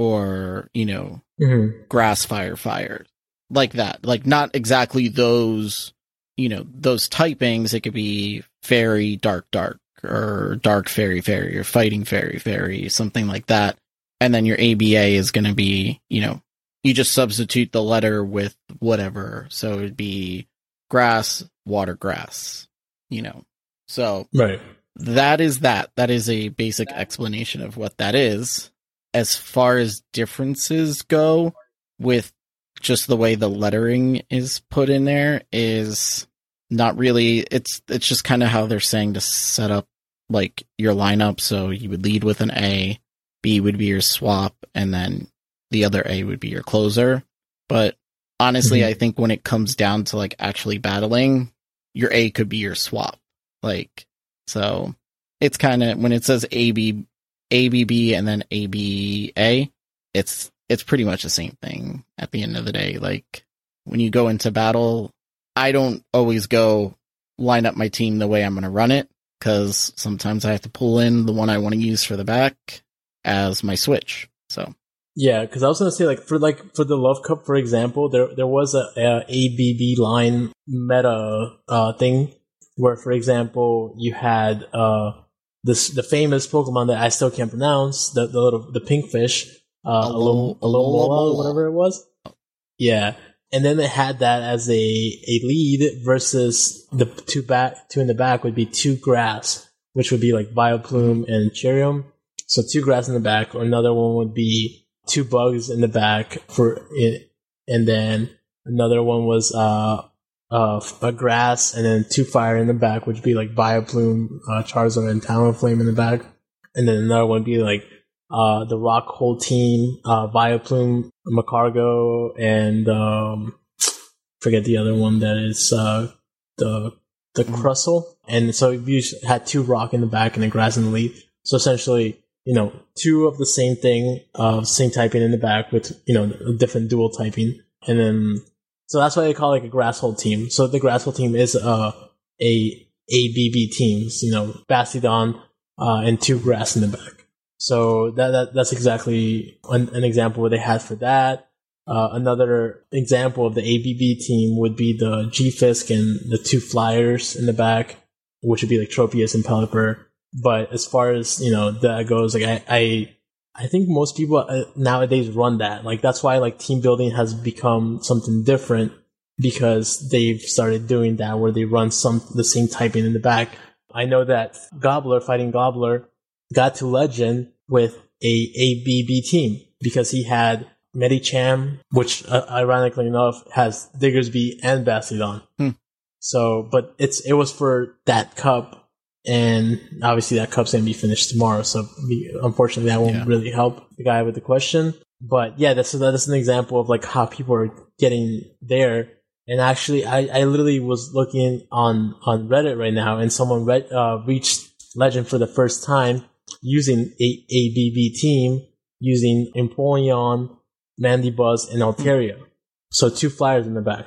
or, you know, mm-hmm. grass, fire, fire, like that. Like not exactly those, you know, those typings. It could be fairy, dark, dark, or dark fairy, fairy, or fighting fairy, fairy, something like that. And then your A B A is going to be, you know, you just substitute the letter with whatever. So it'd be grass, water, grass, you know. So right. that is that. That is a basic explanation of what that is. As far as differences go with just the way the lettering is put in there is not really, it's it's just kind of how they're saying to set up like your lineup. So you would lead with an A, B would be your swap, and then the other A would be your closer. But honestly, mm-hmm. I think when it comes down to like actually battling, your A could be your swap. Like, so it's kind of, when it says A B, A B B and then A B A, it's it's pretty much the same thing at the end of the day. Like, when you go into battle, I don't always go line up my team the way I'm going to run it, because sometimes I have to pull in the one I want to use for the back as my switch. So yeah, because I was going to say, like, for like for the Love Cup, for example, there there was a, a A B B line meta uh, thing where, for example, you had uh, this the famous Pokemon that I still can't pronounce, the the little the pink fish. Uh, Alomola, Alomola, whatever it was. Yeah. And then it had that as a, a lead versus the two back, two in the back would be two grass, which would be like Vileplume and Cherrium. So two grass in the back, or another one would be two bugs in the back for it. And then another one was, uh, uh, a grass and then two fire in the back, which would be like Vileplume, uh, Charizard and Talonflame in the back. And then another one would be like, Uh, the Rock whole team, uh, Vileplume, Magcargo, and, um, forget the other one that is, uh, the, the mm-hmm. Crustle. And so you had two Rock in the back and then grass in the lead. So essentially, you know, two of the same thing, uh, same typing in the back with, you know, a different dual typing. And then, so that's why they call it like a grass whole team. So the grass whole team is, uh, a A B B teams, you know, Bastiodon, uh, and two grass in the back. So that, that that's exactly an, an example where they had for that. Uh, another example of the A B B team would be the G-Fisk and the two flyers in the back, which would be like Tropius and Pelipper. But as far as, you know, that goes, like I, I, I think most people nowadays run that. Like that's why like team building has become something different, because they've started doing that where they run some, the same typing in the back. I know that Gobbler, Fighting Gobbler, got to Legend with a A B B team because he had Medicham, which uh, ironically enough has Diggersby and Bastiodon. Hmm. So, but it's it was for that cup, and obviously that cup's gonna be finished tomorrow. So, we, unfortunately, that won't yeah. really help the guy with the question. But yeah, that's that's an example of like how people are getting there. And actually, I, I literally was looking on on Reddit right now, and someone read, uh, reached Legend for the first time using a A B B team, using Empoleon, Mandibuzz, and Altaria. So two flyers in the back.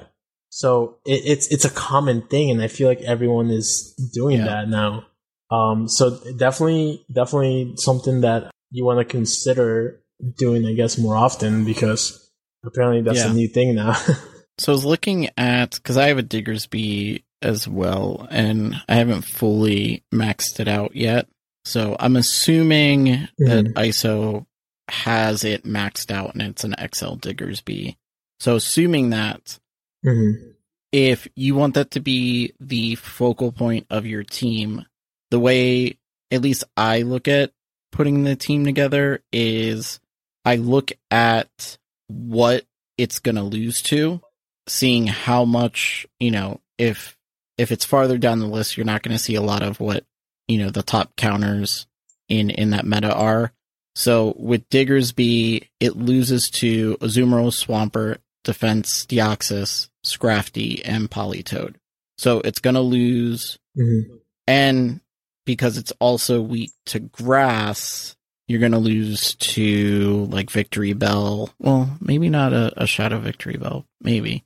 So it, it's it's a common thing, and I feel like everyone is doing yeah. that now. Um, so definitely, definitely something that you want to consider doing, I guess, more often, because apparently that's yeah. a new thing now. So I was looking at, because I have a Diggersby as well, and I haven't fully maxed it out yet. So I'm assuming mm-hmm. that I S O has it maxed out and it's an X L Diggersby. So assuming that, mm-hmm. if you want that to be the focal point of your team, the way at least I look at putting the team together is I look at what it's going to lose to, seeing how much, you know, if if it's farther down the list, you're not going to see a lot of what, you know, the top counters in, in that meta are. So with Diggersby, it loses to Azumarill, Swampert, Defense, Deoxys, Scrafty, and Politoed. So it's going to lose. Mm-hmm. And because it's also weak to grass, you're going to lose to like Victory Bell. Well, maybe not a, a Shadow Victory Bell. Maybe.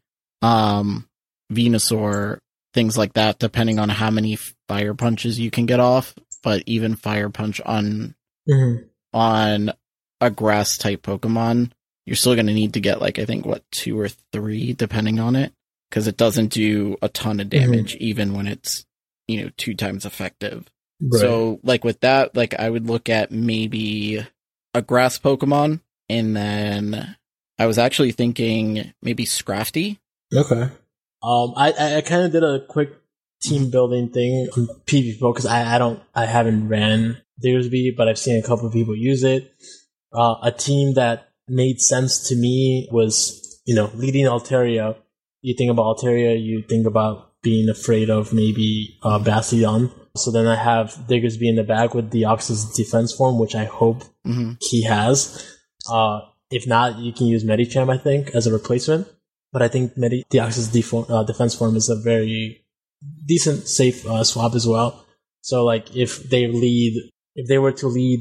Um, Venusaur, things like that, depending on how many Fire Punches you can get off. But even Fire Punch on mm-hmm. on a grass type Pokemon, you're still going to need to get like, I think, what, two or three, depending on it. Because it doesn't do a ton of damage, mm-hmm. even when it's, you know, two times effective. Right. So, like, with that, like, I would look at maybe a grass Pokemon, and then I was actually thinking maybe Scrafty. Okay. Um, I, I kind of did a quick team building thing on PvPo, because I, I don't, I haven't ran Diggersby, but I've seen a couple of people use it. Uh, a team that made sense to me was, you know, leading Altaria. You think about Altaria, you think about being afraid of maybe uh, Bastiodon. So then I have Diggersby in the back with Deoxys defense form, which I hope mm-hmm. he has. Uh, if not, you can use Medicham, I think, as a replacement. But I think Medi- Deoxys def- uh, defense form is a very decent, safe uh, swap as well. So like if they lead, if they were to lead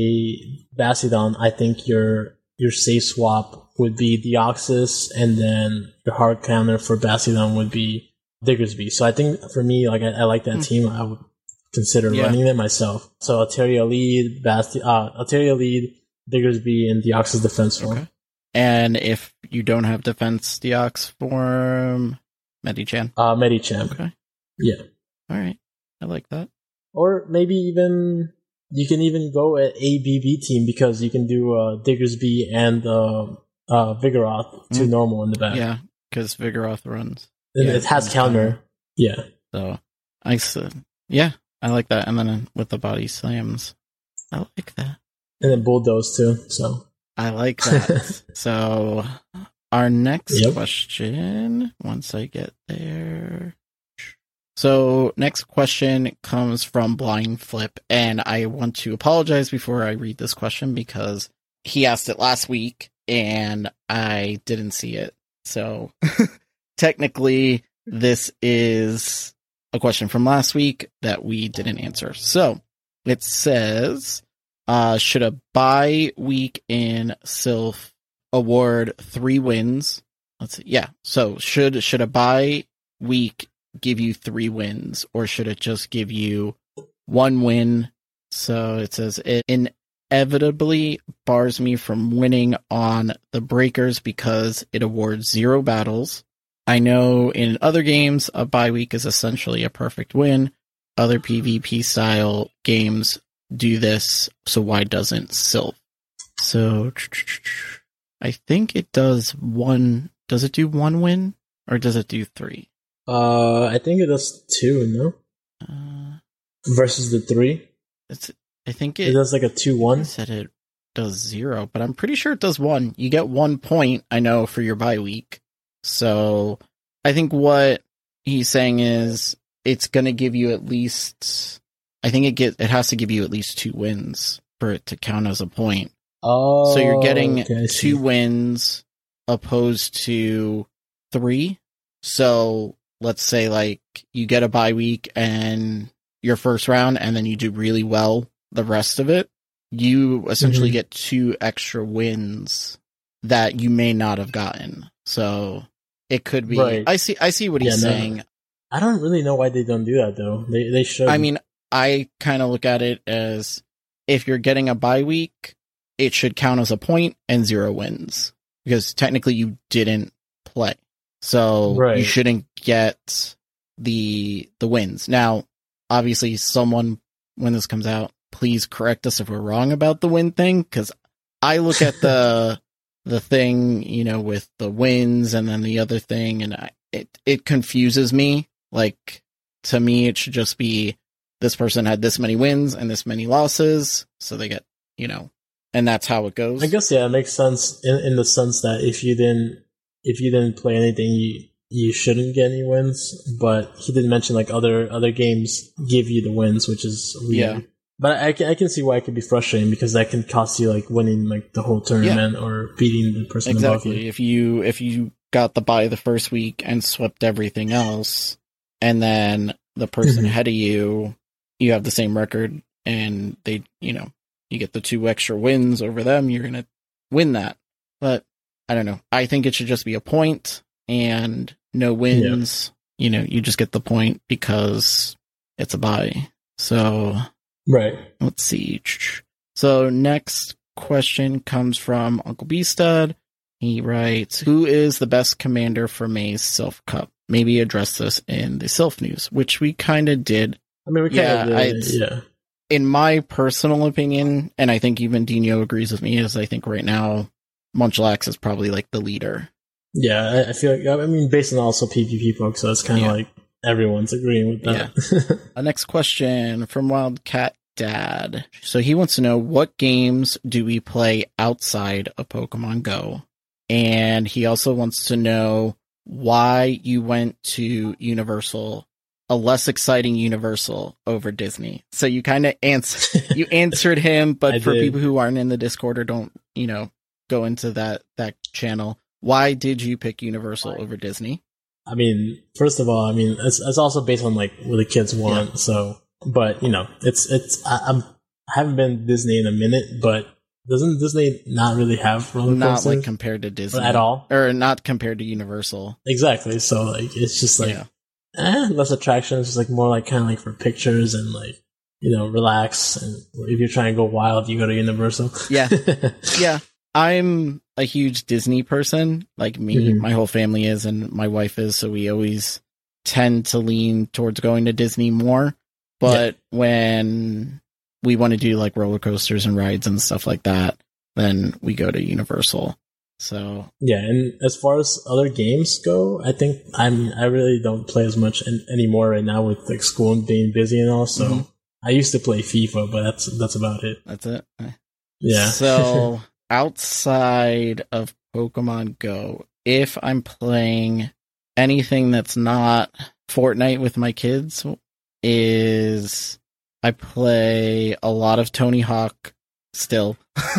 a Bastiodon, I think your your safe swap would be Deoxys, and then your hard counter for Bastiodon would be Diggersby. So I think for me, like I, I like that mm. team. I would consider yeah. running it myself. So Altaria lead, Basti- uh, Altaria lead, Diggersby, and Deoxys defense form. Okay. And if you don't have defense Deox form, Medicham. Uh, Medicham. Okay. Yeah. All right. I like that. Or maybe even you can even go at A B B team, because you can do uh, Diggersby and uh, uh, Vigoroth to mm. normal in the back. Yeah, because Vigoroth runs. And yeah, it has counter. Yeah. So I said, yeah, I like that. And then with the body slams, I like that. And then bulldoze too. So I like that. So our next yep. question, once I get there. So next question comes from Blind Flip, and I want to apologize before I read this question because he asked it last week and I didn't see it. So technically this is a question from last week that we didn't answer. So it says, uh, should a bye week in Sylph award three wins? Let's see. Yeah. So should, should a bye week give you three wins, or should it just give you one win? So it says, in inevitably bars me from winning on the breakers because it awards zero battles. I know in other games, a bye week is essentially a perfect win. Other PvP style games do this, so why doesn't Sylph? So, I think it does one. Does it do one win, or does it do three? Uh, I think it does two, no? Uh, Versus the three? it's. I think it, It does like a two one? said it does zero, but I'm pretty sure it does one. You get one point, I know, for your bye week. So, I think what he's saying is it's going to give you at least, I think it get it has to give you at least two wins for it to count as a point. Oh, So you're getting okay, I see. two wins opposed to three. So let's say like you get a bye week and your first round, and then you do really well the rest of it. You essentially Mhm. get two extra wins that you may not have gotten. So it could be. Right. I see. I see what he's Yeah, no. saying. I don't really know why they don't do that though. They they should. I mean, I kind of look at it as if you're getting a bye week, it should count as a point and zero wins because technically you didn't play. So Right. you shouldn't get the the wins. Now, obviously someone when this comes out, please correct us if we're wrong about the win thing, cuz I look at the the thing, you know, with the wins and then the other thing, and I, it it confuses me. Like, to me, it should just be this person had this many wins and this many losses, so they get, you know, and that's how it goes. I guess yeah, it makes sense in, in the sense that if you didn't if you didn't play anything, you you shouldn't get any wins. But he didn't mention like other other games give you the wins, which is weird. Yeah. But I can I can see why it could be frustrating because that can cost you like winning like the whole tournament or beating the person above Exactly. you. If you if you got the bye the first week and swept everything else, and then the person Mhm. ahead of you, you have the same record, and they, you know, you get the two extra wins over them, you're gonna win that. But I don't know. I think it should just be a point and no wins. You know, you just get the point because it's a bye. So Right. let's see. So next question comes from Uncle Beastad. He writes, who is the best commander for May's Sylph Cup? Maybe address this in the Sylph news, which we kind of did. I mean we kind Yeah, of did, I'd- yeah. In my personal opinion, and I think even Dino agrees with me, is I think right now Munchlax is probably like the leader. Yeah, I, I feel like I mean based on also PvP folks, so it's kinda Yeah. like everyone's agreeing with that. A next question from Wildcat Dad. So he wants to know, what games do we play outside of Pokemon Go? And he also wants to know why you went to Universal, a less exciting Universal over Disney. So you kind of answer, you answered him, but I for did. people who aren't in the Discord or don't, you know, go into that, that channel, why did you pick Universal over Disney? I mean, first of all, I mean, it's, it's also based on like what the kids want. Yeah. So, but you know, it's it's I, I'm I haven't been to Disney in a minute, but doesn't Disney not really have roller Not coasters like compared to Disney at all? or not compared to Universal. Exactly. So like, it's just like Yeah. eh, less attraction. It's just like more like kind of like for pictures and like you know relax. And if you're trying to go wild, you go to Universal. Yeah. Yeah. I'm a huge Disney person, like me, Mhm. my whole family is, and my wife is, so we always tend to lean towards going to Disney more. But when we want to do like roller coasters and rides and stuff like that, then we go to Universal. So Yeah, and as far as other games go, I think I'm I really don't play as much in, anymore right now with like school and being busy and all. So Mhm. I used to play FIFA, but that's that's about it. that's it. Yeah. So outside of Pokemon Go, if I'm playing anything that's not Fortnite with my kids, is I play a lot of Tony Hawk still.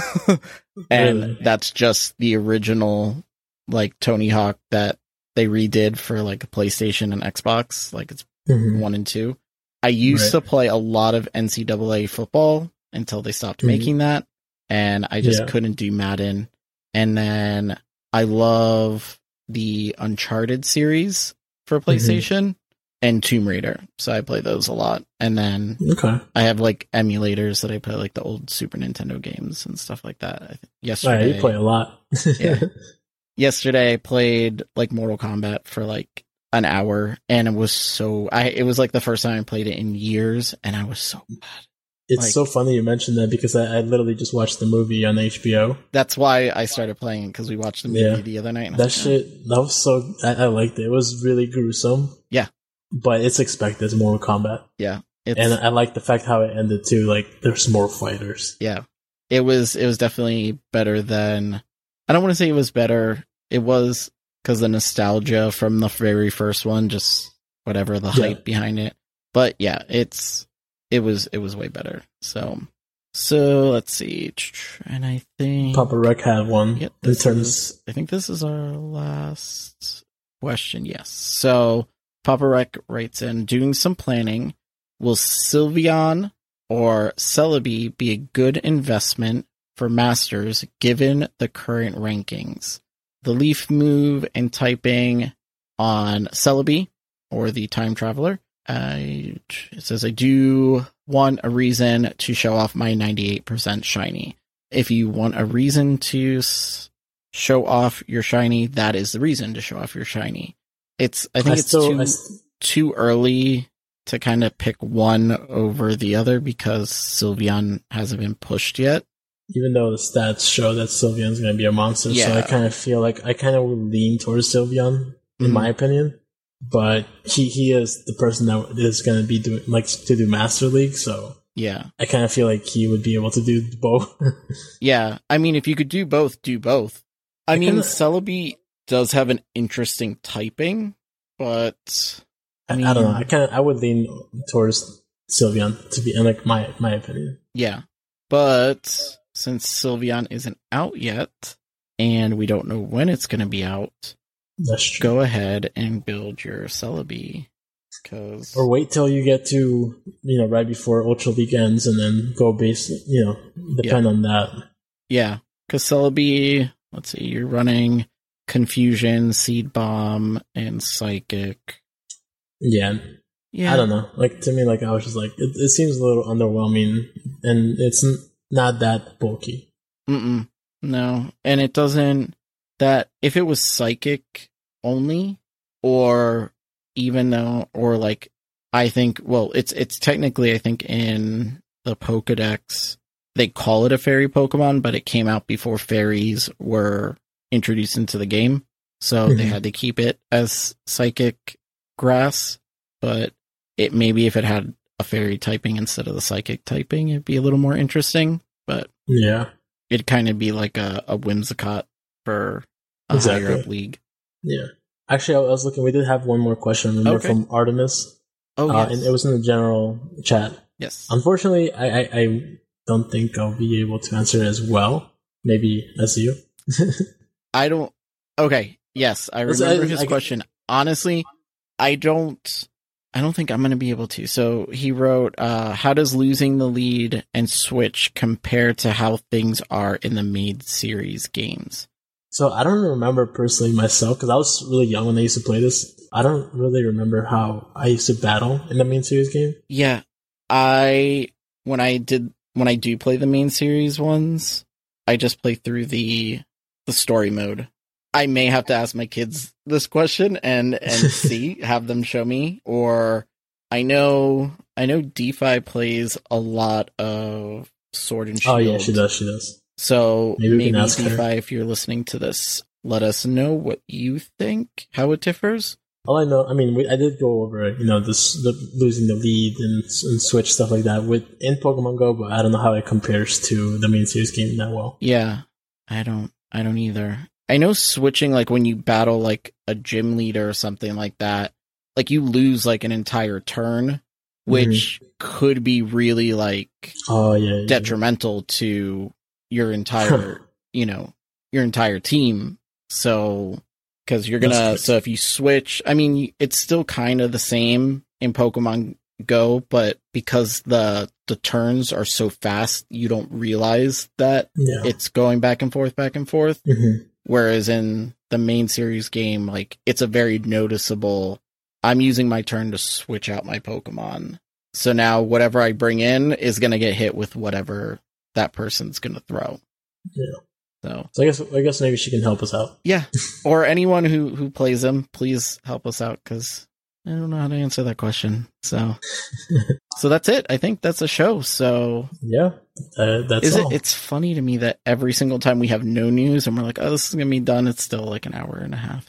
And Really? that's just the original like Tony Hawk that they redid for like a PlayStation and Xbox, like it's Mhm. one and two. I used Right. to play a lot of N C double A football until they stopped Mhm. making that, and I just Yeah. couldn't do Madden. And then I love the Uncharted series for PlayStation. and Tomb Raider. So I play those a lot. And then Okay. I have like emulators that I play, like the old Super Nintendo games and stuff like that. I think All yesterday, right, you play a lot. yeah. Yesterday I played like Mortal Kombat for like an hour, and it was so I it was like the first time I played it in years, and I was so bad. It's Like- so funny you mentioned that because I, I literally just watched the movie on H B O. That's why I started playing it, because we watched the movie Yeah. the other night. And I That was like, shit, that was so, I, I liked it. It was really gruesome. Yeah. But it's expected, it's Mortal Kombat. yeah, it's, And I like the fact how it ended too, like, there's more fighters. yeah, it was it was definitely better than. I don't want to say it was better. It was because the nostalgia from the very first one, just whatever the Yeah. hype behind it. But yeah, it's it was it was way better. So so let's see, and I think Papa Rec had one. Yep, in this terms, is, I think this is our last question. Yes. So Papa Rec writes in, doing some planning, will Sylveon or Celebi be a good investment for Masters given the current rankings? The Leaf move and typing on Celebi or the Time Traveler. I, it says, I do want a reason to show off my ninety-eight percent shiny. If you want a reason to s- show off your shiny, that is the reason to show off your shiny. It's, I think I it's still, too, I s- too early to kind of pick one over the other because Sylveon hasn't been pushed yet. even though the stats show that Sylveon's going to be a monster, so Yeah. I kind of feel like I kind of would lean towards Sylveon, in Mhm. my opinion. But he, he is the person that is going to be doing, like, to do Master League, so Yeah. I kind of feel like he would be able to do both. Yeah. I mean, if you could do both, do both. I, I mean, kinda- Celebi does have an interesting typing, but I, I I don't know. mean- I kind of I would lean towards Sylveon to be, in like my my opinion. yeah. But since Sylveon isn't out yet, and we don't know when it's going to be out, That's true. go ahead and build your Celebi. Cause Or wait till you get to, you know, right before Ultra League ends, and then go base. You know, depend on that. yeah, because Celebi, let's see, you're running Confusion, Seed Bomb, and Psychic. Yeah. Yeah, I don't know. Like, to me, like, I was just like, it, it seems a little underwhelming, and it's n- not that bulky. Mm-mm. No, and it doesn't. That if it was Psychic only, or even though, or like, I think, well, it's it's technically, I think in the Pokedex they call it a fairy Pokemon, but it came out before fairies were introduced into the game, so they Mhm. had to keep it as Psychic Grass. But it maybe if it had a fairy typing instead of the Psychic typing, it'd be a little more interesting. But Yeah. it'd kind of be like a, a Whimsicott for a Exactly. higher up league. Yeah. Actually, I was looking, we did have one more question, remember, Okay. from Artemis. Oh, uh, yes. And it was in the general chat. yes. Unfortunately, I, I, I don't think I'll be able to answer it as well. Maybe as you. I don't. Okay. Yes, I It's- remember I- his I- question. Honestly, I don't. I don't think I'm going to be able to. So he wrote, uh, "How does losing the lead and switch compare to how things are in the main series games?" So I don't remember personally myself, because I was really young when I used to play this. I don't really remember how I used to battle in the main series game. Yeah, I when I did when I do play the main series ones, I just play through the the story mode. I may have to ask my kids this question and and see, have them show me. Or I know I know DeFi plays a lot of Sword and Shield. Oh yeah, she does, she does. So Maybe we maybe, can ask her. DeFi, if you're listening to this, let us know what you think, how it differs. All I know, I mean, we, I did go over, you know, this the, losing the lead and, and switch stuff like that with in Pokemon Go, but I don't know how it compares to the main series game that well. Yeah, I don't, I don't either. I know switching, like when you battle like a gym leader or something like that, like you lose like an entire turn, which could be really like Oh yeah, yeah. detrimental to your entire, you know, your entire team. So, because you're That's gonna, correct. so if you switch, I mean, it's still kind of the same in Pokemon Go, but because the the turns are so fast, you don't realize that Yeah. it's going back and forth, back and forth. Mhm. Whereas in the main series game, like it's a very noticeable, I'm using my turn to switch out my Pokemon. So now whatever I bring in is going to get hit with whatever that person's going to throw. Yeah. So, so I guess I guess maybe she can help us out. Yeah. Or anyone who, who plays them, please help us out, because I don't know how to answer that question. So so that's it. I think that's a show. So yeah, uh, that's is all. it. It's funny to me that every single time we have no news and we're like, oh, this is going to be done, it's still like an hour and a half.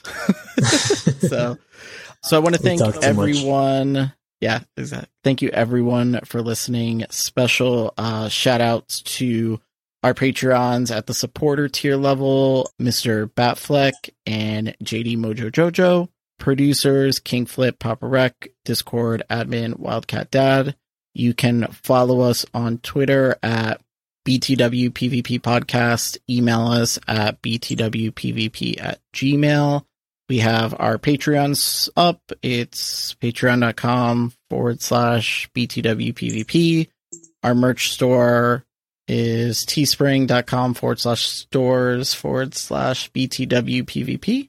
so so I want to thank everyone. Much. Yeah, exactly. Thank you everyone for listening. Special uh, shout outs to our Patreons at the supporter tier level, Mister Batfleck and J D Mojo Jojo. Producers, King Flip, Papa Rec, Discord admin, Wildcat Dad. You can follow us on Twitter at B T W P V P Podcast. Email us at B T W P V P at Gmail. We have our Patreons up. It's patreon.com forward slash BTWPVP. Our merch store is teespring.com forward slash stores forward slash BTWPVP.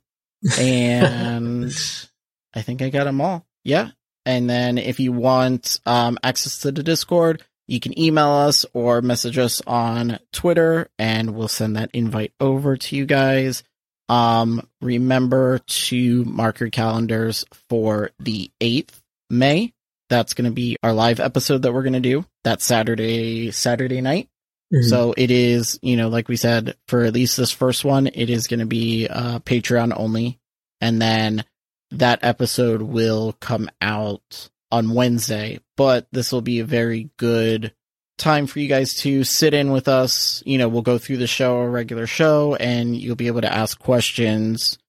And I think I got them all. Yeah. And then if you want um, access to the Discord, you can email us or message us on Twitter, and we'll send that invite over to you guys. Um, remember to mark your calendars for the eighth of May. That's going to be our live episode that we're going to do that Saturday, Saturday night. Mm-hmm. So it is, you know, like we said, for at least this first one, it is going to be uh, Patreon only. And then that episode will come out on Wednesday. But this will be a very good time for you guys to sit in with us. You know, we'll go through the show, a regular show, and you'll be able to ask questions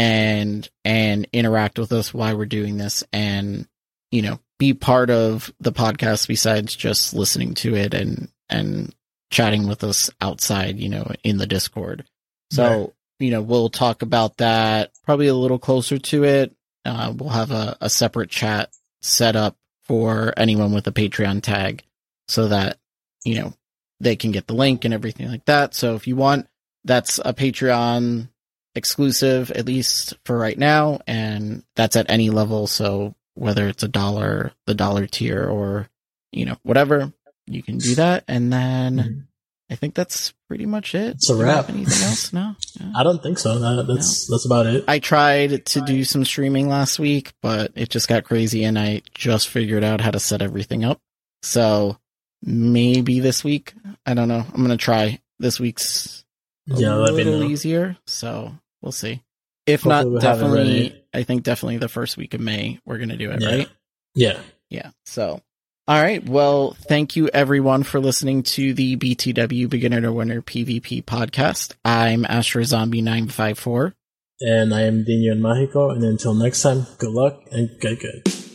and and interact with us while we're doing this, and, you know, be part of the podcast besides just listening to it and and chatting with us outside, you know, in the Discord. So, right. you know, we'll talk about that probably a little closer to it. Uh, we'll have a, a separate chat set up for anyone with a Patreon tag so that, you know, they can get the link and everything like that. So if you want, that's a Patreon exclusive, at least for right now. And that's at any level. So whether it's a dollar, the dollar tier, or, you know, whatever, you can do that. And then mm-hmm. I think that's pretty much it. It's a wrap. Anything else? No? Yeah. I don't think so. No, that's, no. that's about it. I tried to do some streaming last week, but it just got crazy and I just figured out how to set everything up. So maybe this week, I don't know. I'm going to try. This week's a yeah, little easier. So we'll see. If Hopefully not, we'll definitely, I think definitely the first week of May, we're going to do it, yeah. right? Yeah. Yeah. So, all right. Well, thank you everyone for listening to the B T W Beginner to Winner PvP podcast. I'm Astro Zombie nine five four. And I am Dino and Mahiko. And until next time, good luck and good good.